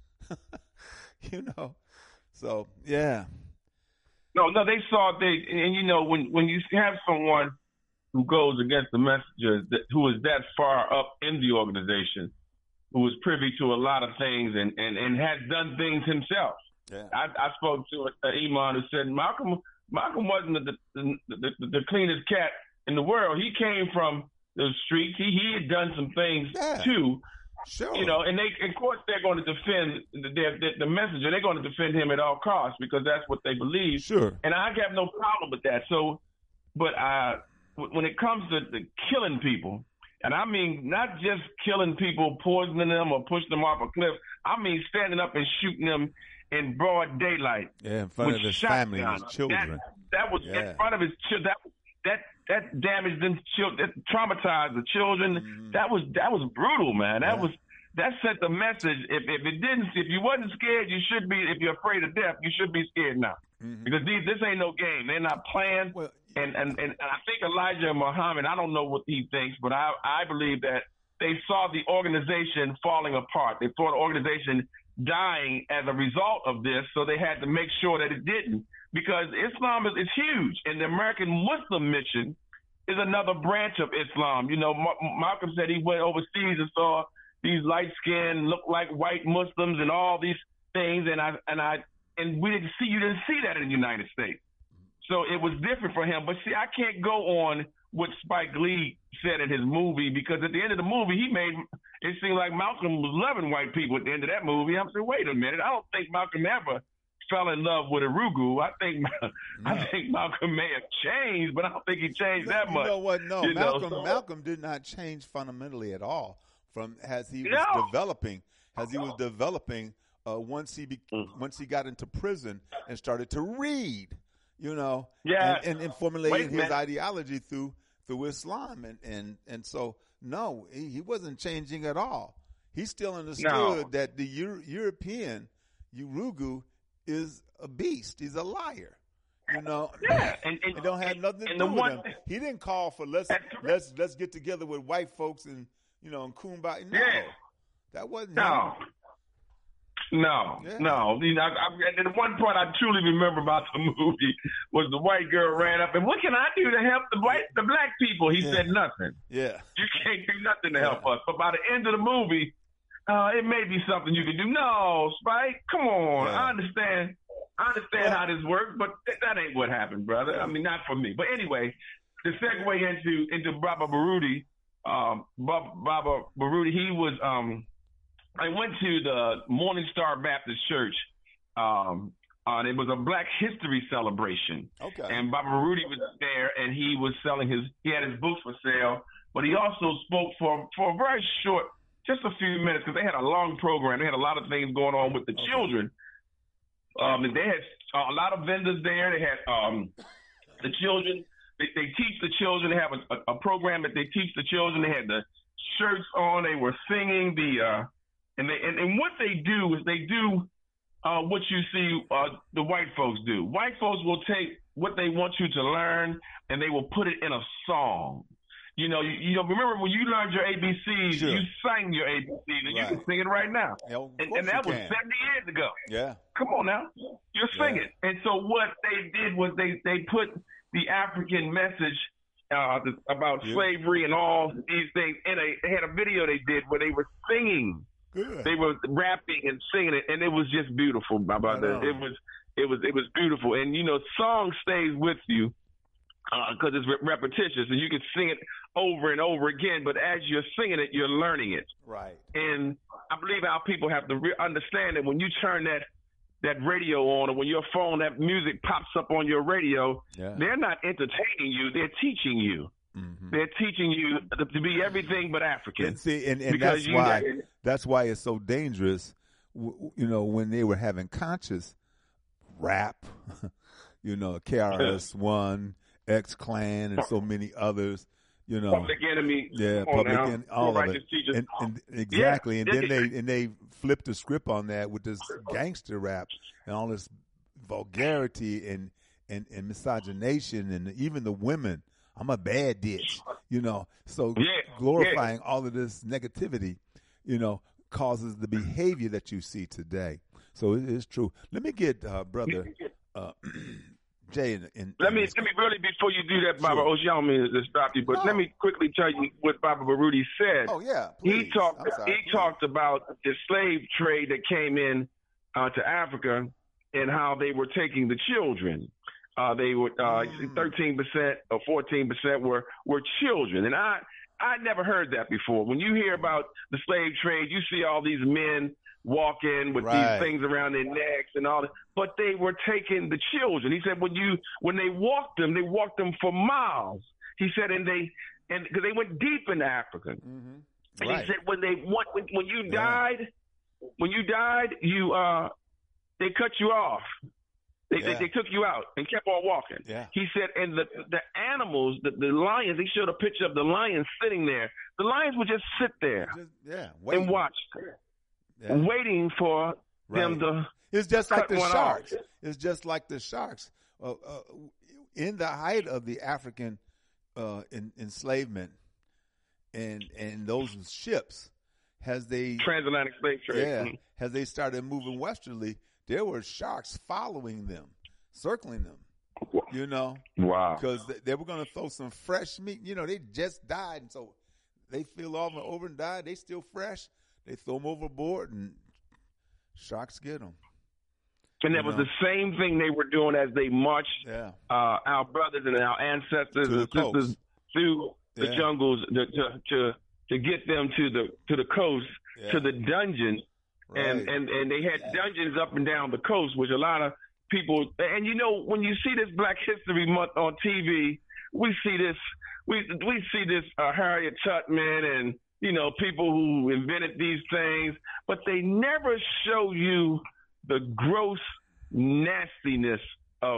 so yeah. No, they saw when you have someone who goes against the messenger, who is that far up in the organization, who is privy to a lot of things and has done things himself. Yeah. I spoke to an imam who said Malcolm Malcolm wasn't the cleanest cat in the world. He came from the streets. He had done some things too. Sure. You know, and of course they're going to defend the messenger. They're going to defend him at all costs because that's what they believe. Sure. And I have no problem with that. So, but when it comes to killing people, and I mean not just killing people, poisoning them or pushing them off a cliff. I mean standing up and shooting them in broad daylight. Yeah, in front of his family and his children. That was in front of his children. That damaged them, that traumatized the children. Mm-hmm. That was brutal, man. That sent the message. If you wasn't scared, you should be. If you're afraid of death, you should be scared now. Mm-hmm. Because this ain't no game. They're not playing. Well, and I think Elijah Muhammad, I don't know what he thinks, but I believe that they saw the organization falling apart. They saw the organization dying as a result of this, so they had to make sure that it didn't. Because Islam is huge, and the American Muslim mission is another branch of Islam. You know, Malcolm said he went overseas and saw these light-skinned, look like white Muslims and all these things, and we didn't see that in the United States. So it was different for him. But see, I can't go on what Spike Lee said in his movie, because at the end of the movie, he made it seem like Malcolm was loving white people at the end of that movie. I'm saying, wait a minute, I don't think Malcolm ever fell in love with Urugu. I think Malcolm may have changed, but I don't think he changed that much. You know what? No, Malcolm did not change fundamentally at all from as he was developing. Once he got into prison and started to read, you know, and formulating his ideology through Islam, and so no, he wasn't changing at all. He still understood that the European Urugu is a beast. He's a liar. You know, and it don't have nothing to do with him. He didn't call for let's get together with white folks and and kumbaya. No, that wasn't him. No. You know, and the one part I truly remember about the movie was the white girl ran up and, what can I do to help the black people? He said nothing. Yeah, you can't do nothing to help us. But by the end of the movie, it may be something you can do. No, Spike, come on. I understand how this works, but that ain't what happened, brother. I mean, not for me. But anyway, to segue into Baba Baruti, he was I went to the Morning Star Baptist Church. It was a Black History celebration. Okay. And Baba Baruti was there, and he was selling he had his books for sale, but he also spoke for a very short, just a few minutes, because they had a long program. They had a lot of things going on with the children. And they had a lot of vendors there. They had the children. They teach the children. They have a program that they teach the children. They had the shirts on. They were singing and what they do is they do what you see the white folks do. White folks will take what they want you to learn and they will put it in a song. You know, remember when you learned your ABCs, you sang your ABCs, and you can sing it right now. Yeah, and that was 70 years ago. Yeah. Come on now. You're singing. And so what they did was they put the African message about slavery and all these things they had a video they did where they were singing. Good. They were rapping and singing it, and it was just beautiful, Baba. It was beautiful. And, song stays with you because it's repetitious, and you can sing it over and over again, but as you're singing it, you're learning it. Right. And I believe our people have to understand that when you turn that radio on, or when your phone, that music pops up on your radio, they're not entertaining you, they're teaching you. Mm-hmm. They're teaching you to be everything but African. And see, and that's why it's so dangerous, when they were having conscious rap, KRS-One, X-Clan, and so many others, Public Enemy. Yeah, Public Enemy, all of it. And exactly. And then they flipped the script on that with this gangster rap and all this vulgarity and misogynation, and even the women. I'm a bad bitch, So glorifying all of this negativity, causes the behavior that you see today. So it is true. Let me get brother Jay. Let me really, before you do that, Baba Oshi, I don't mean to stop you, but let me quickly tell you what Baba Baruti said. Oh yeah, please. He talked about the slave trade that came in to Africa and how they were taking the children. They were 13% or 14% were children, and I never heard that before. When you hear about the slave trade, you see all these men walking with these things around their necks and all that, but they were taking the children. He said when they walked them for miles. He said, and because they went deep into Africa. Mm-hmm. And he said when you died, they cut you off. They took you out and kept on walking. Yeah. He said, and the animals, the lions, they showed a picture of the lions sitting there. The lions would just sit there and watch, waiting for them to It's just like the sharks. Off. It's just like the sharks. In the height of the African enslavement and those ships, transatlantic slave trade, as they started moving westerly, there were sharks following them, circling them, Wow. Because they were going to throw some fresh meat. They just died, and so they feel over and died. They still fresh. They throw them overboard, and sharks get them. And that was the same thing they were doing as they marched our brothers and our ancestors and sisters through the jungles to get them to the coast, to the dungeons. Right. And they had dungeons up and down the coast, which a lot of people, and when you see this Black History Month on TV, we see this Harriet Tubman and people who invented these things, but they never show you the gross nastiness of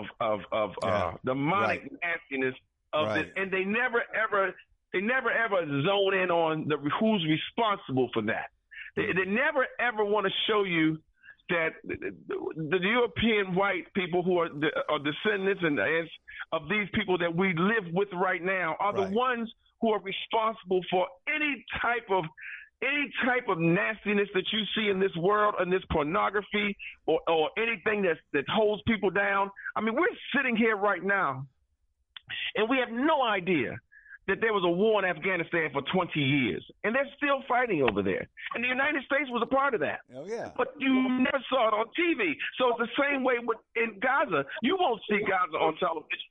demonic nastiness of this, and they never ever zone in on who's responsible for that. They never, ever want to show you that the European white people who are descendants of these people that we live with right now are the ones who are responsible for any type of nastiness that you see in this world, and this pornography or anything that holds people down. I mean, we're sitting here right now, and we have no idea that there was a war in Afghanistan for 20 years, and they're still fighting over there. And the United States was a part of that. Oh, yeah. But you never saw it on TV. So it's the same way in Gaza. You won't see Gaza on television.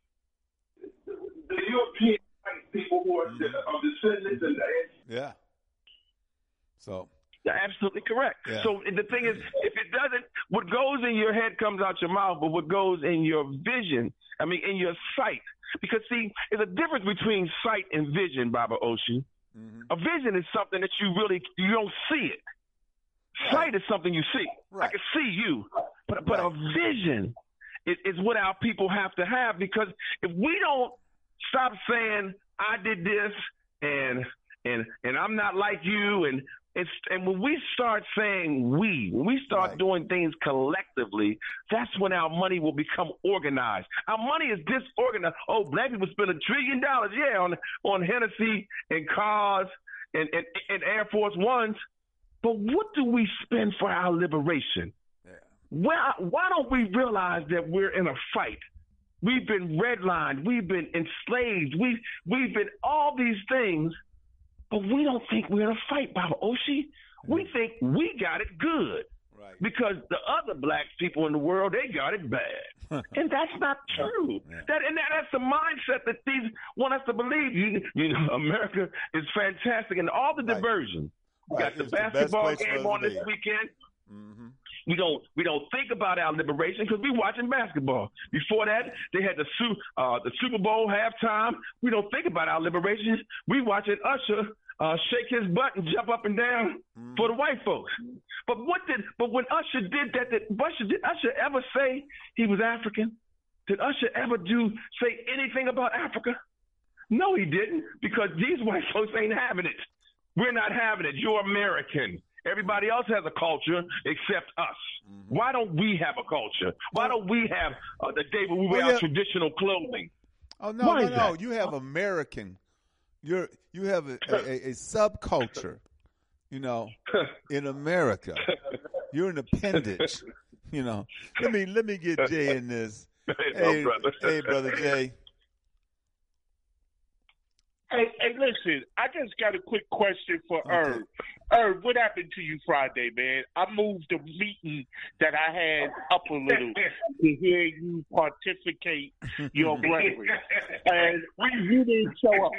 The European people who are descendants and yeah. So you're absolutely correct. Yeah. So the thing is, if it doesn't, what goes in your head comes out your mouth, but what goes in your vision, in your sight. Because, see, there's a difference between sight and vision, Baba Oshi. Mm-hmm. A vision is something that you don't see it. Sight is something you see. Right. I can see you. But a vision is what our people have to have, because if we don't stop saying, I did this and I'm not like you, and when we start saying when we start doing things collectively, that's when our money will become organized. Our money is disorganized. Oh, black people spend $1 trillion, on Hennessy and cars and Air Force Ones. But what do we spend for our liberation? Yeah. Why don't we realize that we're in a fight? We've been redlined. We've been enslaved. We've been all these things. But we don't think we're in a fight, Baba Oshi. We think we got it good. Right. Because the other black people in the world, they got it bad. And that's not true. Yeah. That's the mindset that these want us to believe. America is fantastic. And all the diversion. We got the basketball game on this weekend. Mm-hmm. We don't think about our liberation because we're watching basketball. Before that, they had the Super Bowl halftime. We don't think about our liberation. We watching Usher shake his butt and jump up and down for the white folks. But when Usher did that, did Usher ever say he was African? Did Usher ever say anything about Africa? No, he didn't, because these white folks ain't having it. We're not having it. You're American. Everybody else has a culture except us. Mm-hmm. Why don't we have a culture? Why don't we have the day when we wear our traditional clothing? Oh, no. You have American. You have a subculture, in America. You're an appendage, Let me get Jay in this. Hey, brother Jay. Hey, listen, I just got a quick question for Herb. What happened to you Friday, man? I moved the meeting that I had up a little to hear you pontificate your brethren. And you didn't show up.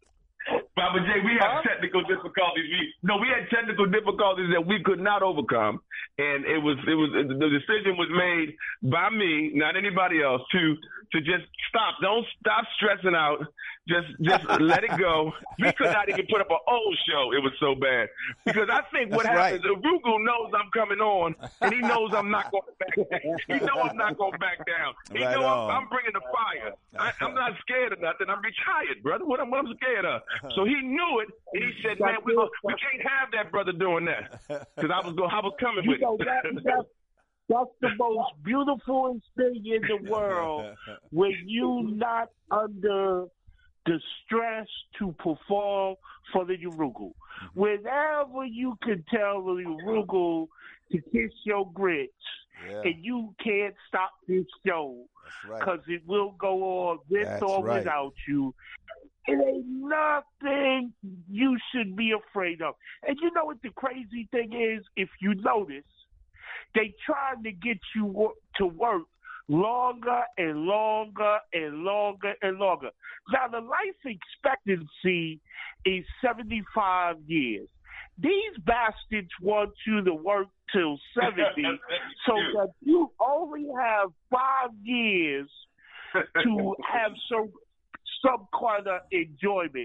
Baba J, we had technical difficulties. We had technical difficulties that we could not overcome, and the decision was made by me, not anybody else, to just stop. Don't stop stressing out. Just let it go. We could not even put up an old show. It was so bad. Because I think what happens, Urugu knows I'm coming on, and he knows I'm not going back. He knows I'm not going back down. He knows I'm bringing the fire. I'm not scared of nothing. I'm retired, brother. What I'm scared of. So he knew it, and he said, "Man, we can't have that brother doing that." Because I was coming with it. That's the most beautiful thing in the world when you not under the stress to perform for the Urugu. Whenever you can tell the Urugu to kiss your grits, and you can't stop this show because it will go on with or without you, it ain't nothing you should be afraid of. And you know what the crazy thing is? If you notice, they trying to get you to work longer and longer and longer and longer. Now, the life expectancy is 75 years. These bastards want you to work till 70 so that you only have 5 years to have some kind of enjoyment.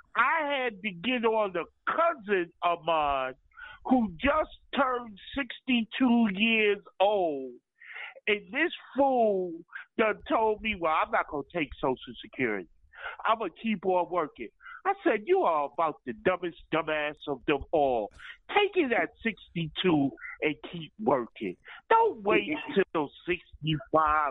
I had to get on a cousin of mine who just turned 62 years old. And this fool done told me, well, I'm not going to take Social Security. I'm going to keep on working. I said, you are about the dumbest dumbass of them all. Take it at 62 and keep working. Don't wait till 65,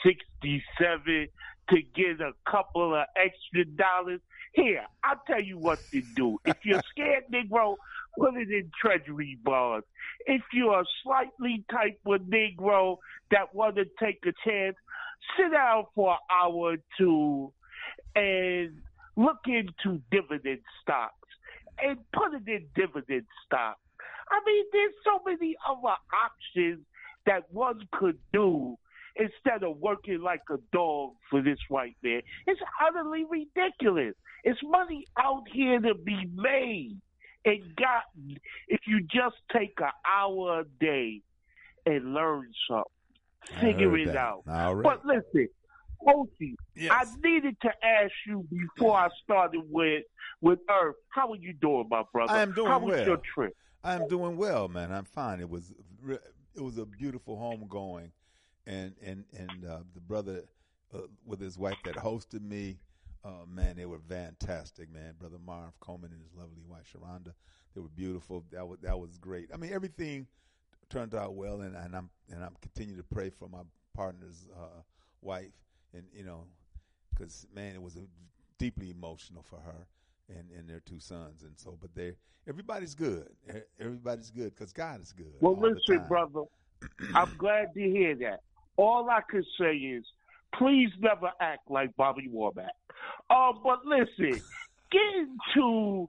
67 to get a couple of extra dollars. Here, I'll tell you what to do. If you're scared, Negro, put it in treasury bonds. If you're a slightly type of Negro that want to take a chance, sit down for an hour or two and look into dividend stocks and put it in dividend stock. I mean, there's so many other options that one could do instead of working like a dog for this white man. It's utterly ridiculous. It's money out here to be made and gotten if you just take an hour a day and learn something. Figure it out. But listen, Ochi, I needed to ask you before I started with Earth. How are you doing, my brother? I am doing well. How was your trip? I am doing well, man. I'm fine. It was a beautiful homegoing, and the brother with his wife that hosted me, man, they were fantastic, man. Brother Marv Coleman and his lovely wife Sharonda, they were beautiful. That was great. I mean, everything turned out well, and I'm continuing to pray for my partner's wife, and because man, it was deeply emotional for her and their 2 sons, and so. But everybody's good. Everybody's good because God is good. Well, listen, brother, I'm glad to hear that. All I can say is, please never act like Bobby Womack. But listen, get into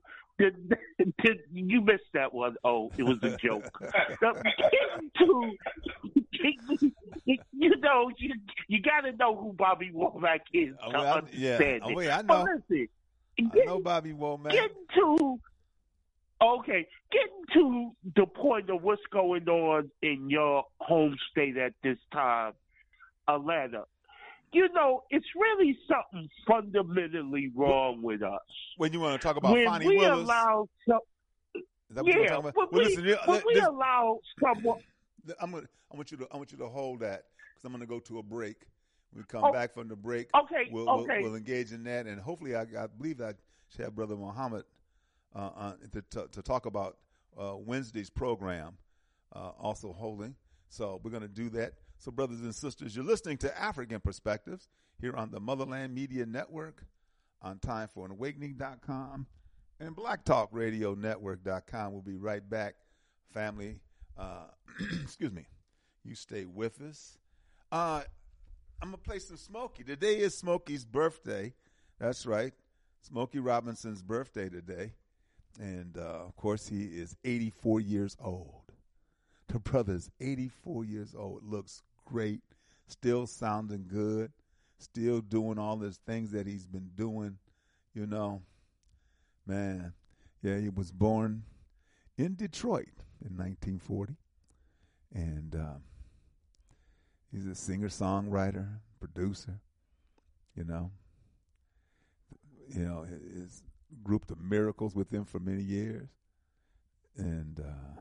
you missed that one. Oh, it was a joke. You got to know who Bobby Womack is to understand it. I know. Listen, I know Bobby Womack. Getting to the point of what's going on in your home state at this time, Atlanta. It's really something fundamentally wrong with us. When you want to talk about Fonnie Willis, allow allow someone. I want you to hold that because I'm going to go to a break. When we come back from the break, we'll engage in that, and hopefully, I believe I should have Brother Muhammad to talk about Wednesday's program, also holding. So we're going to do that. So, brothers and sisters, you're listening to African Perspectives here on the Motherland Media Network, on TimeForAnAwakening.com, and BlackTalkRadioNetwork.com. We'll be right back, family. Excuse me. You stay with us. I'm going to play some Smokey. Today is Smokey's birthday. That's right. Smokey Robinson's birthday today. And, of course, he is 84 years old. The brother is 84 years old. Looks great. Still sounding good. Still doing all those things that he's been doing, you know. Man, yeah, he was born in Detroit in 1940. And he's a singer-songwriter, producer, you know. His group The Miracles with him for many years. And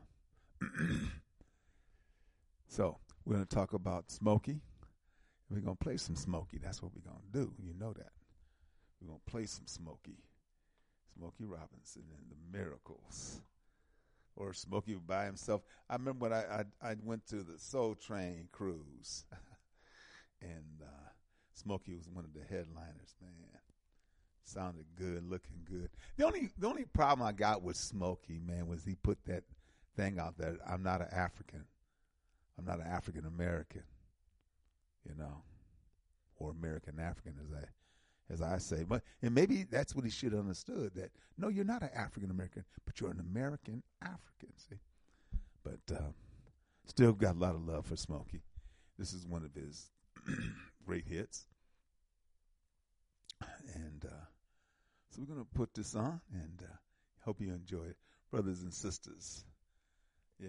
so we're going to talk about Smokey. We're going to play some Smokey. That's what we're going to do. You know that. We're going to play some Smokey. Smokey Robinson and The Miracles. Or Smokey by himself. I remember when I went to the Soul Train cruise. And Smokey was one of the headliners, man. Sounded good, looking good. The only problem I got with Smokey, man, was he put that thing out there. I'm not an African. I'm not an African American, you know, or American African as I say. But and maybe that's what he should have understood. That no, you're not an African American, but you're an American African. See, but still got a lot of love for Smokey. This is one of his great hits, and so we're going to put this on, and hope you enjoy it, brothers and sisters. Yeah.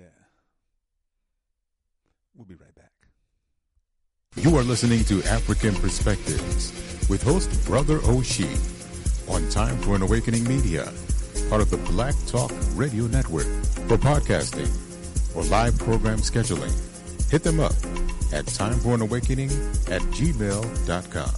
We'll be right back. You are listening to African Perspectives with host Brother Oshie on Time for an Awakening Media, part of the Black Talk Radio Network. For podcasting or live program scheduling, hit them up at timeforanawakening@gmail.com.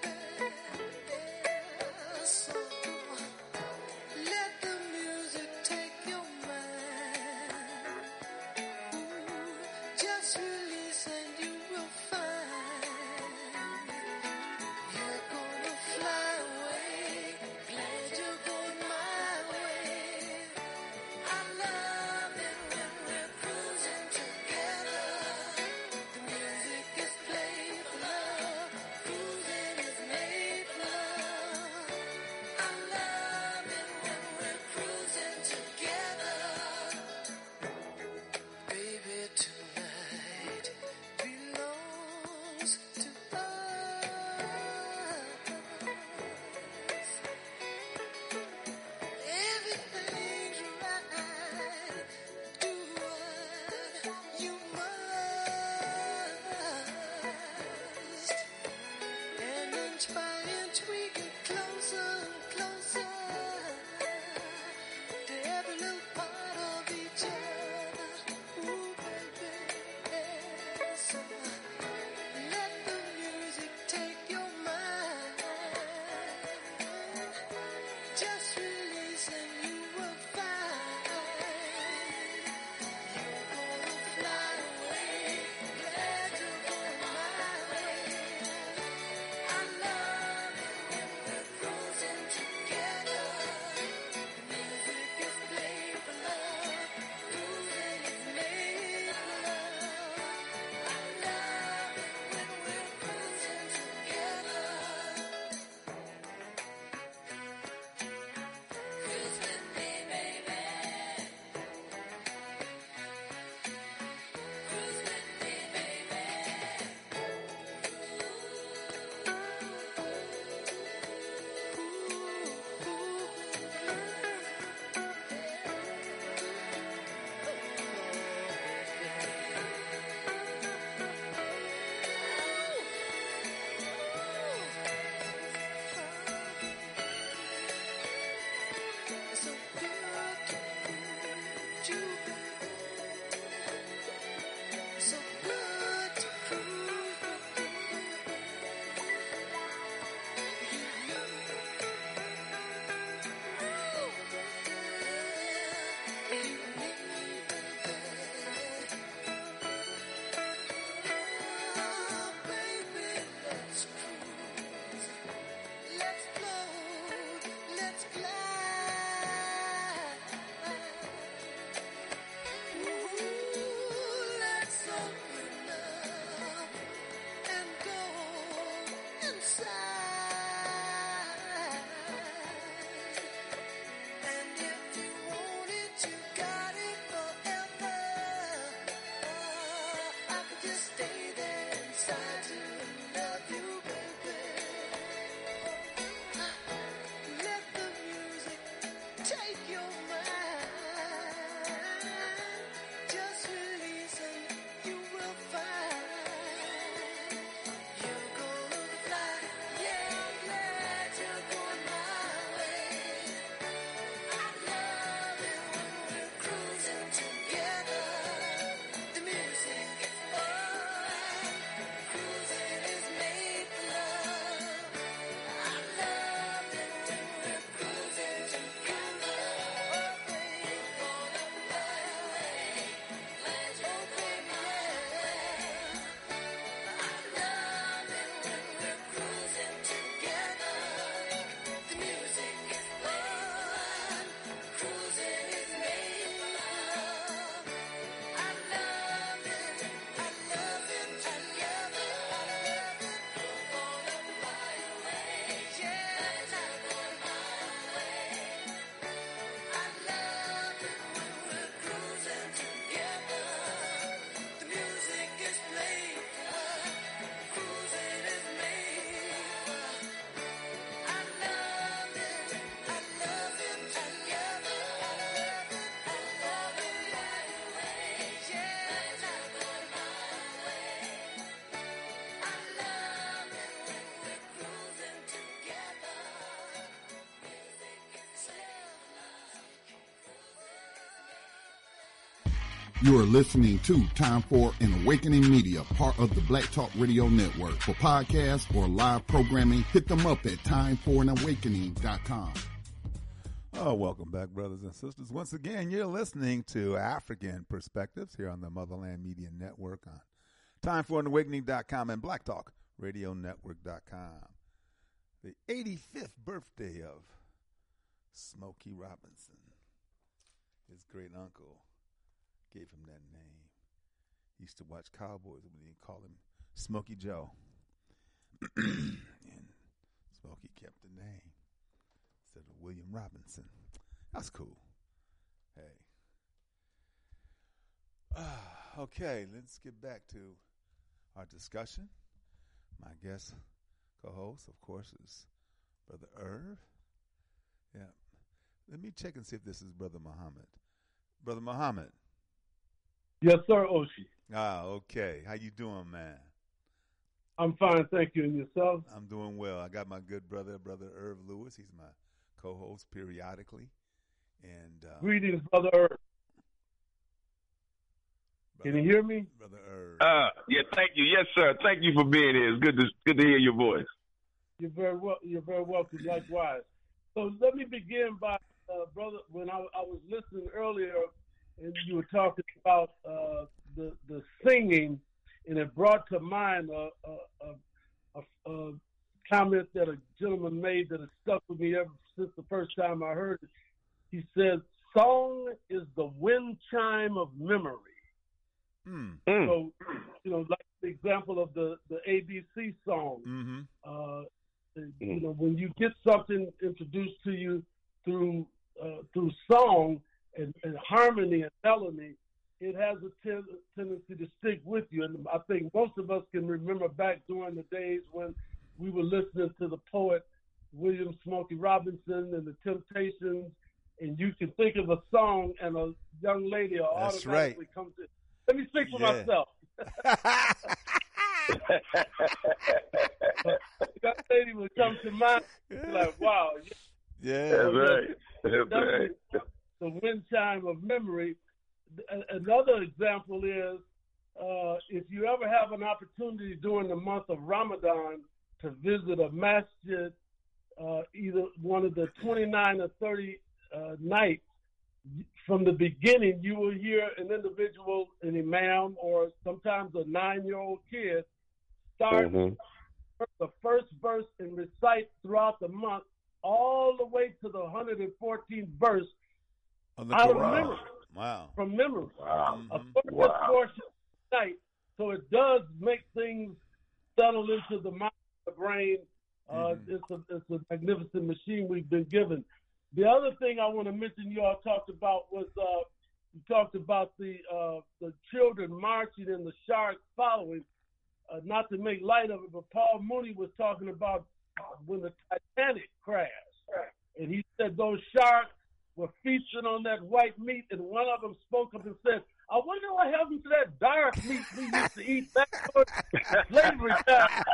Let the music You are listening to Time for an Awakening Media, part of the Black Talk Radio Network. For podcasts or live programming, hit them up at timeforanawakening.com. Oh, welcome back, brothers and sisters. Once again, you're listening to African Perspectives here on the Motherland Media Network on timeforanawakening.com and blacktalkradionetwork.com. The 85th birthday of Smokey Robinson. His great uncle gave him that name. He used to watch Cowboys when he called him Smokey Joe. And Smokey kept the name instead of William Robinson. That's cool. Hey. Okay, let's get back to our discussion. My guest co-host, of course, is Brother Irv. Yeah. Let me check and see if this is Brother Muhammad. Brother Muhammad. Yes, sir, Oshi. Okay. How you doing, man? I'm fine, thank you. And yourself? I'm doing well. I got my good brother, Brother Irv Lewis. He's my co-host periodically. And greetings, Brother Irv. Can you hear me? Brother Irv. Yeah, thank you. Yes, sir. Thank you for being here. It's good to hear your voice. You're very welcome, likewise. So let me begin by, brother, when I was listening earlier and you were talking about the singing, and it brought to mind a comment that a gentleman made that has stuck with me ever since the first time I heard it. He said, "Song is the wind chime of memory." So, like the example of the ABC song, when you get something introduced to you through song and harmony and melody, it has a tendency to stick with you. And I think most of us can remember back during the days when we were listening to the poet William Smokey Robinson and the Temptations, and you can think of a song and a young lady automatically comes in. Let me speak for myself. That lady would come to mind, like, wow. Yeah, that's right. The wind chime of memory. Another example is if you ever have an opportunity during the month of Ramadan to visit a masjid, either one of the 29 or 30 nights, from the beginning, you will hear an individual, an imam, or sometimes a 9-year-old kid start the first verse and recite throughout the month all the way to the 114th verse out of memory. Wow. From memory. Wow. A portion of the night. So it does make things settle into the mind, the brain. It's a magnificent machine we've been given. The other thing I want to mention you all talked about was you talked about the children marching and the sharks following. Not to make light of it, but Paul Mooney was talking about when the Titanic crashed. And he said those sharks were feasting on that white meat, and one of them spoke up and said, "I wonder what happened to that dark meat we used to eat back during slavery time."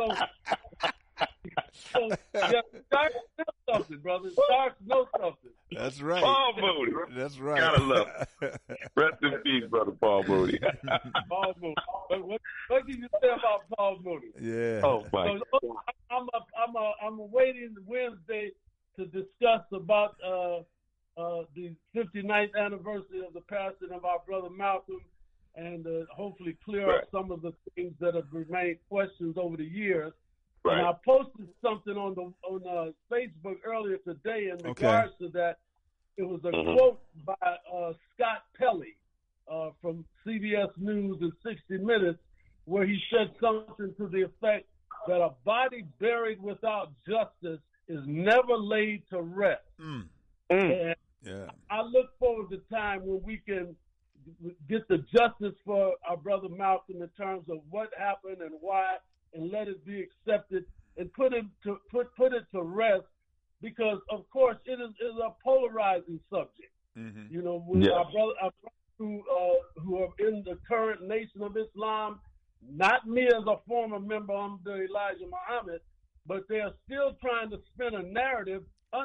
So sharks know something, brother. Sharks know something. That's right. Paul Mooney. That's right. Gotta love it. Rest in peace, brother Paul Mooney. Paul Mooney. What can you say about Paul Mooney? Yeah. Oh my. So I'm awaiting Wednesday to discuss about the 59th anniversary of the passing of our brother Malcolm, and hopefully clear up some of the things that have remained questions over the years. Right. And I posted something on Facebook earlier today in regards to that. It was a quote by Scott Pelley from CBS News in 60 Minutes, where he said something to the effect that a body buried without justice is never laid to rest. And I look forward to the time when we can get the justice for our brother Malcolm in terms of what happened and why, and let it be accepted and put it to rest, because of course it is a polarizing subject. You know, our brothers who are in the current Nation of Islam, not me as a former member under Elijah Muhammad, but they are still trying to spin a narrative,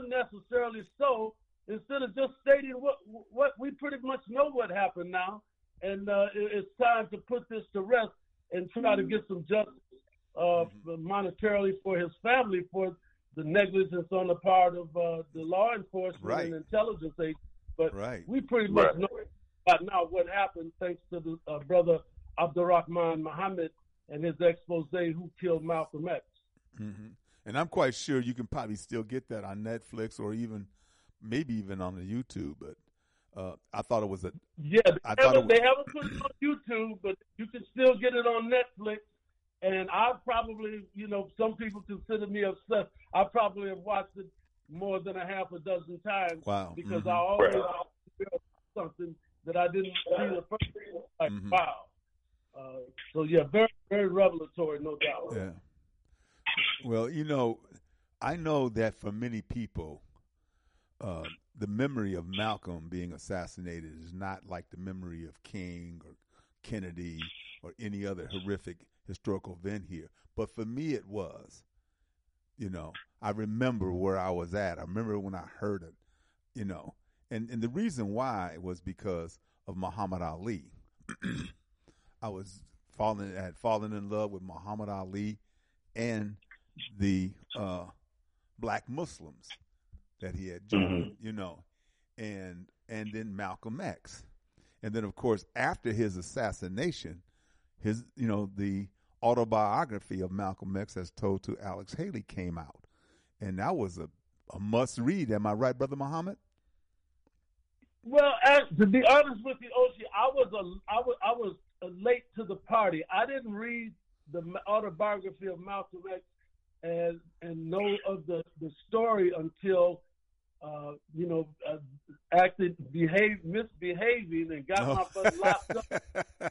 unnecessarily so, instead of just stating what we pretty much know what happened now. and it's time to put this to rest and try to get some justice monetarily for his family for the negligence on the part of the law enforcement and intelligence agents. But we pretty much know by now what happened, thanks to the brother Abdurrahman Muhammad and his expose who killed Malcolm X. Mm-hmm. And I'm quite sure you can probably still get that on Netflix or maybe even on the YouTube. But I thought it was they haven't put it on YouTube, but you can still get it on Netflix. And I probably, some people consider me obsessed. I probably have watched it more than a half a dozen times. Wow. Because I always feel something that I didn't see the first time. Like, wow. So, very, very revelatory, no doubt. Yeah. Well, I know that for many people, the memory of Malcolm being assassinated is not like the memory of King or Kennedy or any other horrific historical event here. But for me, it was. I remember where I was at. I remember when I heard it, And the reason why was because of Muhammad Ali. I had fallen in love with Muhammad Ali and the black Muslims that he had joined, and then Malcolm X. And then, of course, after his assassination, the autobiography of Malcolm X, as told to Alex Haley, came out. And that was a must read. Am I right, Brother Muhammad? Well, to be honest with you, Oshie, I was late to the party. I didn't read the autobiography of Malcolm X and know of the story until misbehaving and got my butt locked up.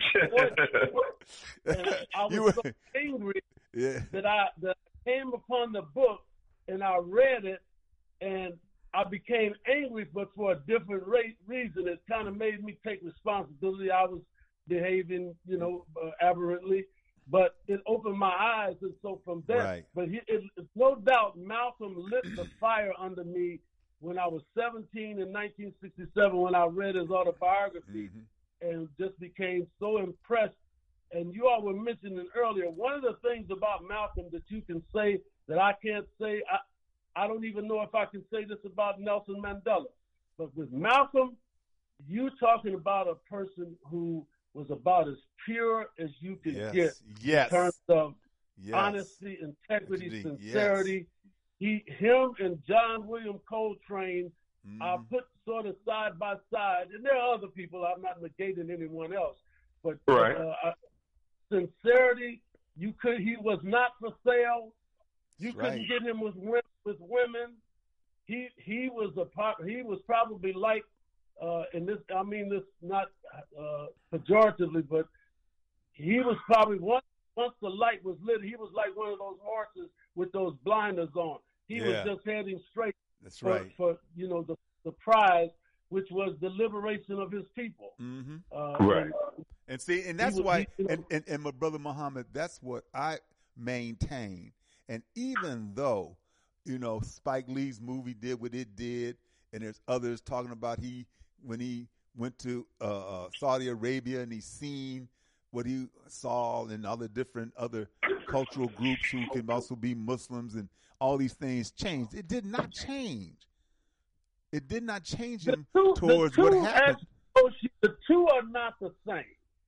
And I was so angry that I came upon the book and I read it, and I became angry, but for a different reason. It kind of made me take responsibility. I was behaving, aberrantly, but it opened my eyes, and so from there. But it's no doubt Malcolm lit the fire under me when I was 17 in 1967 when I read his autobiography, and just became so impressed. And you all were mentioning earlier, one of the things about Malcolm that you can say that I can't say, I don't even know if I can say this about Nelson Mandela. But with Malcolm, you talking about a person who was about as pure as you could get in terms of honesty, integrity, sincerity. Him and John William Coltrane are put sort of side by side. And there are other people, I'm not negating anyone else. But sincerity, he was not for sale. You couldn't get him with women. He was probably like, and this, I mean this not pejoratively, but he was probably once the light was lit, he was like one of those horses with those blinders on. He was just heading straight for the prize, which was the liberation of his people. And see, and that's why, and my brother Muhammad, that's what I maintain. And even though, Spike Lee's movie did what it did, and there's others talking about when he went to Saudi Arabia and he seen what he saw and other cultural groups who can also be Muslims and all these things changed. It did not change. It did not change him towards what happened. The two are not the same.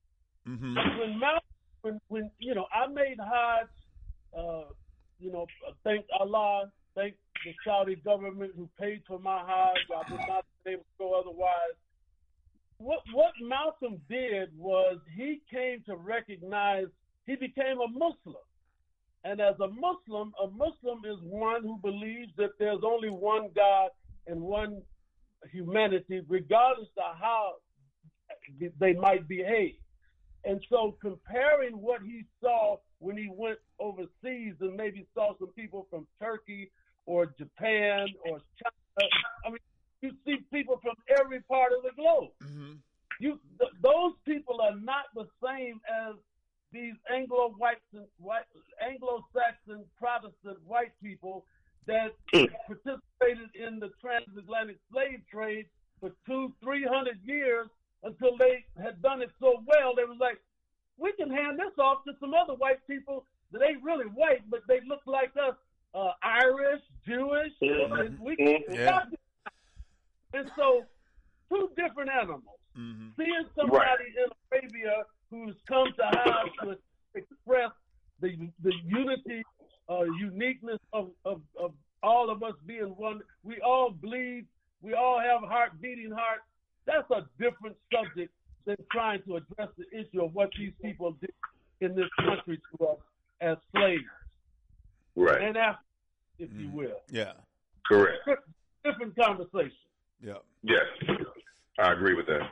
When I made Hajj, thank Allah, thank the Saudi government who paid for my Hajj. I would not be able to go otherwise. What Malcolm did was he came to recognize he became a Muslim. And as a Muslim is one who believes that there's only one God and one humanity, regardless of how they might behave. And so comparing what he saw when he went overseas and maybe saw some people from Turkey or Japan or China, I mean, you see people from every part of the globe. Those people are not the same as these Anglo-Saxon Protestant white people that participated in the transatlantic slave trade for 200-300 years until they had done it so well, they was like, we can hand this off to some other white people that ain't really white, but they look like us, Irish, Jewish. And so, two different animals. Mm-hmm. Seeing somebody in Arabia who's come to Hajj to express the unity, uniqueness of all of us being one. We all bleed. We all have beating hearts. That's a different subject than trying to address the issue of what these people did in this country to us as slaves. Right. And after, if you will. Yeah. Correct. Different conversation. Yeah. Yes. I agree with that.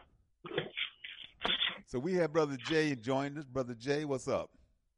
So we have Brother Jay joined us. Brother Jay, what's up?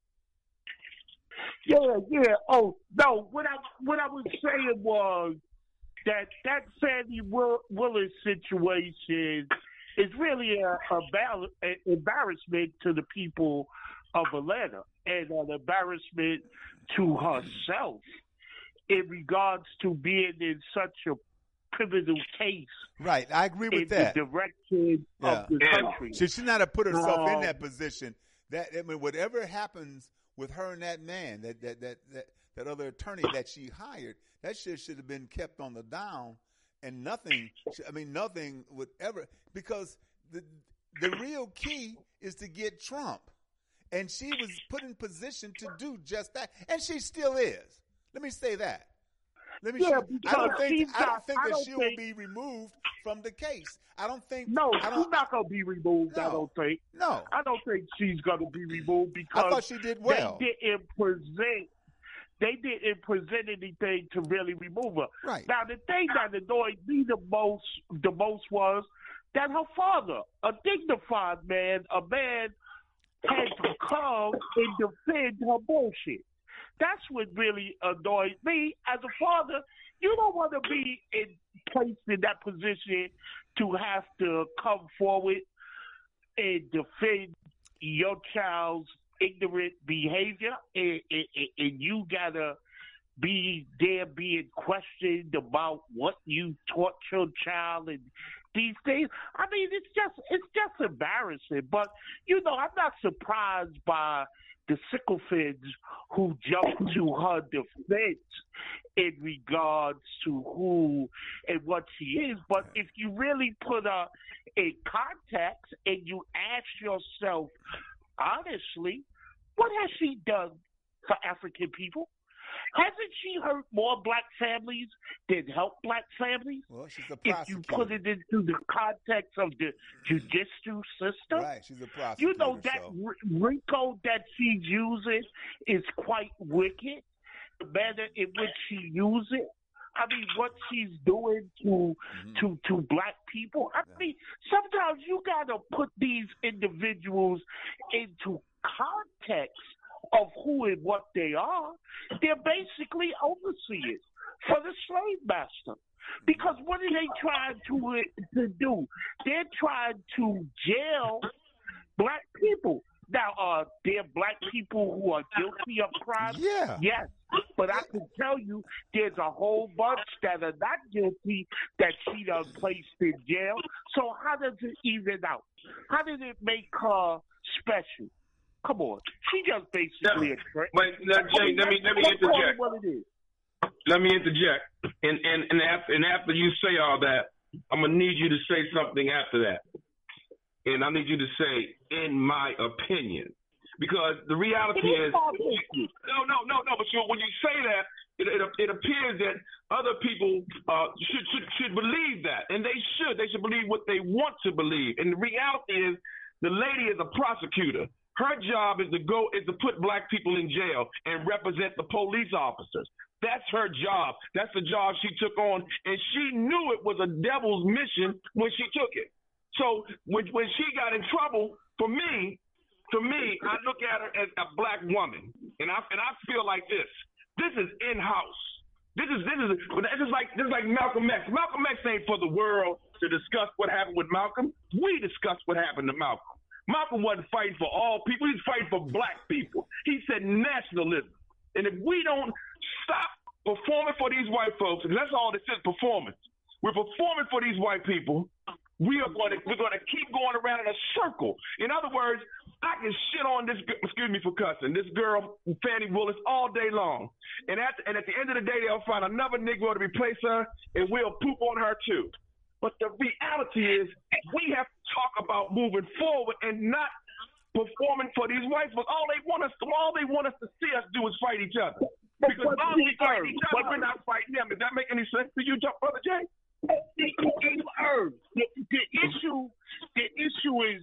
Yeah. Oh, no, what I was saying was that Fannie Willis situation is really an embarrassment to the people of Atlanta and an embarrassment to herself in regards to being in such a pivotal case. Right, I agree with that. The direction of the country. She should not have put herself in that position. Whatever happens with her and that man, that other attorney that she hired, that shit should have been kept on the down, and nothing would ever, because the real key is to get Trump, and she was put in position to do just that, and she still is. Let me say that. I don't think that she will be removed from the case. I don't think. No, she's not going to be removed. No, I don't think. No, I don't think she's going to be removed because I thought she did well. They didn't present anything to really remove her. Right. Now, the thing that annoyed me the most was that her father, a dignified man, a man had to come and defend her bullshit. That's what really annoys me. As a father, you don't want to be placed in that position to have to come forward and defend your child's ignorant behavior, and you gotta be there being questioned about what you taught your child and these things. I mean, it's just embarrassing. But I'm not surprised by the sycophants who jumped to her defense in regards to who and what she is. But if you really put her in context and you ask yourself honestly, what has she done for African people? Hasn't she hurt more black families than helped black families? Well, she's a prosecutor. If you put it into the context of the judicial system. Right, she's a prosecutor. That RICO that she's using is quite wicked. The manner in which she uses it. I mean, what she's doing to black people. I mean, sometimes you got to put these individuals into context of who and what they are. They're basically overseers for the slave master. Because what are they trying to do? They're trying to jail black people. Now, are there black people who are guilty of crime? Yeah. Yes. But I can tell you there's a whole bunch that are not guilty that she done placed in jail. So how does it even out? How did it make her special? Come on. She just basically a trick. Wait, Jay, let me interject. What it is. Let me interject. And after you say all that, I'm going to need you to say something after that. And I need you to say, in my opinion. Because the reality is, no. But when you say that, it appears that other people should believe that, and they should. They should believe what they want to believe. And the reality is, the lady is a prosecutor. Her job is to put black people in jail and represent the police officers. That's her job. That's the job she took on, and she knew it was a devil's mission when she took it. So when she got in trouble, to me, I look at her as a black woman, and I feel like this. This is in-house. This is like Malcolm X. Malcolm X ain't for the world to discuss what happened with Malcolm. We discuss what happened to Malcolm. Malcolm wasn't fighting for all people. He was fighting for black people. He said nationalism. And if we don't stop performing for these white folks, and that's all this is, performance. We're performing for these white people. we're going to keep going around in a circle. In other words, I can shit on this, excuse me for cussing, this girl, Fannie Willis, all day long. And at the end of the day, they'll find another Negro to replace her, and we'll poop on her too. But the reality is we have to talk about moving forward and not performing for these white folks. All they want us to see us do is fight each other. Because as long as we fight each other, we're not fighting them. Does that make any sense to you, Brother Jay? The issue is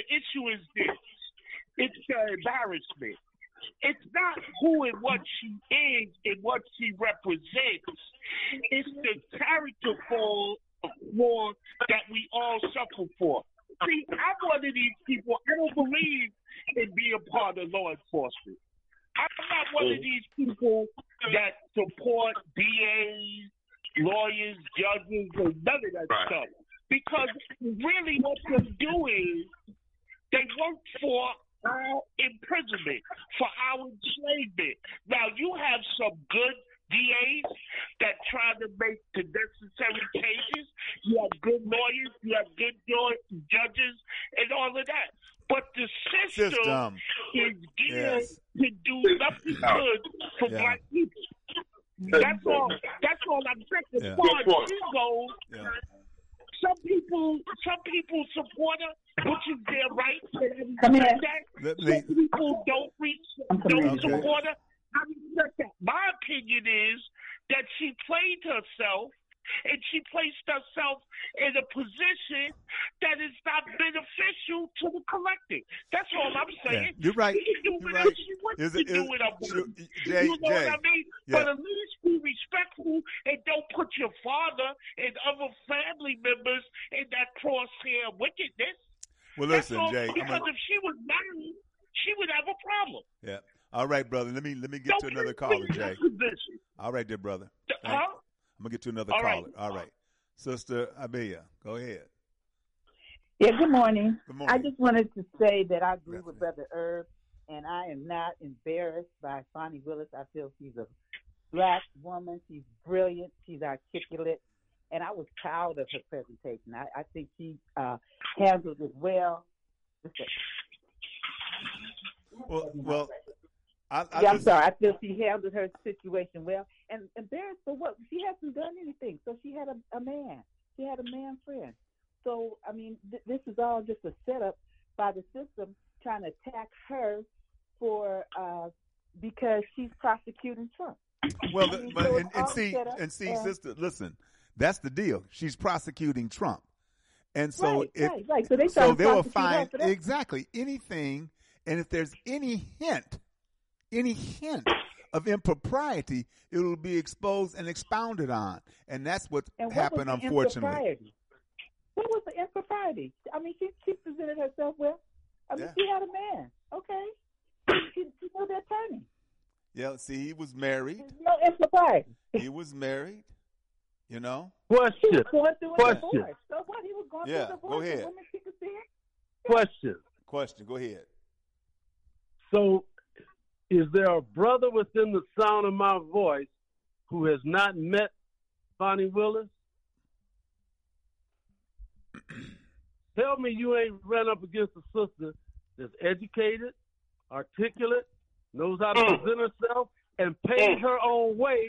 this. It's the embarrassment. It's not who and what she is and what she represents. It's the character flaw that we all suffer for. See, I'm one of these people. I don't believe in being part of law enforcement. I'm not one of these people that support DAs, lawyers, judges, and none of that stuff. Because really what they do is they work for our imprisonment, for our enslavement. Now, you have some good DAs that try to make the necessary changes. You have good lawyers, you have good judges, and all of that. But the system is geared to do nothing good for black people. That's all I'm saying. As far as she goes, some people support her, which is their right. Some people don't support her. I respect that. My opinion is that she played herself, and she placed herself in a position that is not beneficial to the collective. That's all I'm saying. You're right. She can do whatever she wants to do with her money. You know what I mean? Yeah. But at least be respectful and don't put your father and other family members in that crosshair wickedness. Well, listen, Jay. Because if she was married, she would have a problem. Yeah. All right, brother. Let me get to another caller, Jay. All right, there, brother. I'm gonna get to another caller. All right, Sister Abia, go ahead. Yeah. Good morning. Good morning. I just wanted to say that I agree with Brother Herb, and I am not embarrassed by Fani Willis. I feel she's a black woman. She's brilliant. She's articulate, and I was proud of her presentation. I think she handled it well. Well. I'm sorry. I feel she handled her situation well. And embarrassed for what? She hasn't done anything. So she had a man. She had a man friend. So, I mean, this is all just a setup by the system trying to attack her for because she's prosecuting Trump. Well, see, sister, listen, that's the deal. She's prosecuting Trump. And so right. So they will find exactly anything, and if there's any hint of impropriety, it will be exposed and expounded on. And that's what happened, unfortunately. What was the impropriety? I mean, she presented herself well. I mean, she had a man. Okay. She knew the attorney. Yeah, see, he was married. There's no impropriety. He was married, you know. Question. He was going through a divorce. So what? He was going through a divorce. Go ahead. Women, she could see it. Question. Go ahead. So, is there a brother within the sound of my voice who has not met Fani Willis? Tell me you ain't ran up against a sister that's educated, articulate, knows how to present herself, and pays her own way,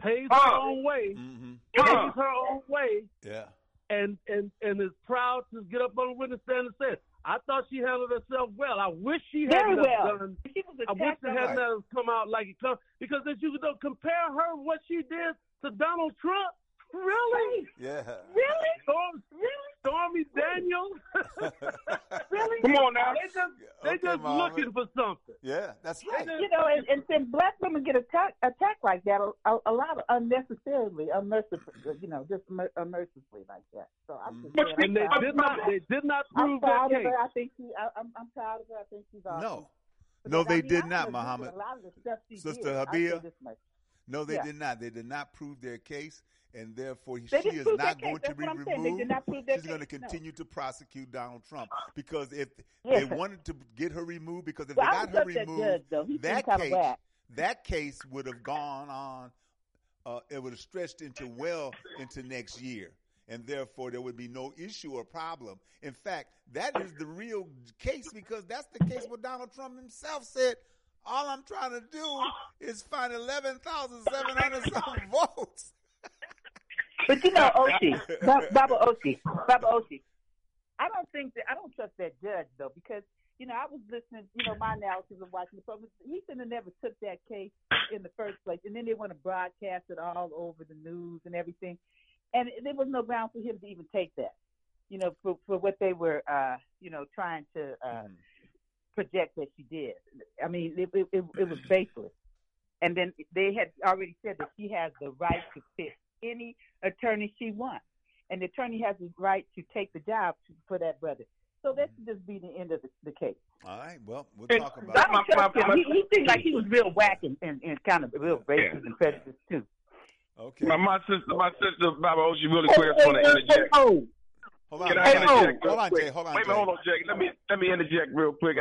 Yeah. And is proud to get up on the witness stand and say, I thought she handled herself well. I wish she had done. I wish it had not come out like it comes. Because if you don't compare her what she did to Donald Trump, really? Yeah. Really? Stormy Daniels? Really? Come on now. They just looking for something. Yeah, that's right. You know, and when black women get attacked like that, a lot of unmercifully, just unmercifully like that. So I'm just and they did not prove their case. I think I'm proud of her. I think she's awesome. No, they did not, Muhammad. A lot of the stuff she Sister did, Habia. No, they did not. They did not prove their case, and therefore she is not going to be removed. She's going to continue to prosecute Donald Trump because if they wanted to get her removed, because if they got her removed, that case would have gone on. It would have stretched into next year, and therefore there would be no issue or problem. In fact, that is the real case, because that's the case where Donald Trump himself said, all I'm trying to do is find 11,700 something votes. But you know, Baba Oshie, I don't trust that judge though, because you know I was listening, you know, my analysis of watching the program. He should have never took that case in the first place, and then they want to broadcast it all over the news and everything, and there was no ground for him to even take that, you know, for what they were, you know, trying to project that she did. I mean, it was baseless, and then they had already said that she has the right to pick any attorney she wants, and the attorney has the right to take the job for that brother. So that should just be the end of the case. All right, well, we'll talk about it. He seemed like he was real whack and kind of real racist and prejudiced too. Okay. My sister, Baba Oshie, really quick, I want to interject. Hold on, Jay. Hold on, Jay. Let me interject real quick.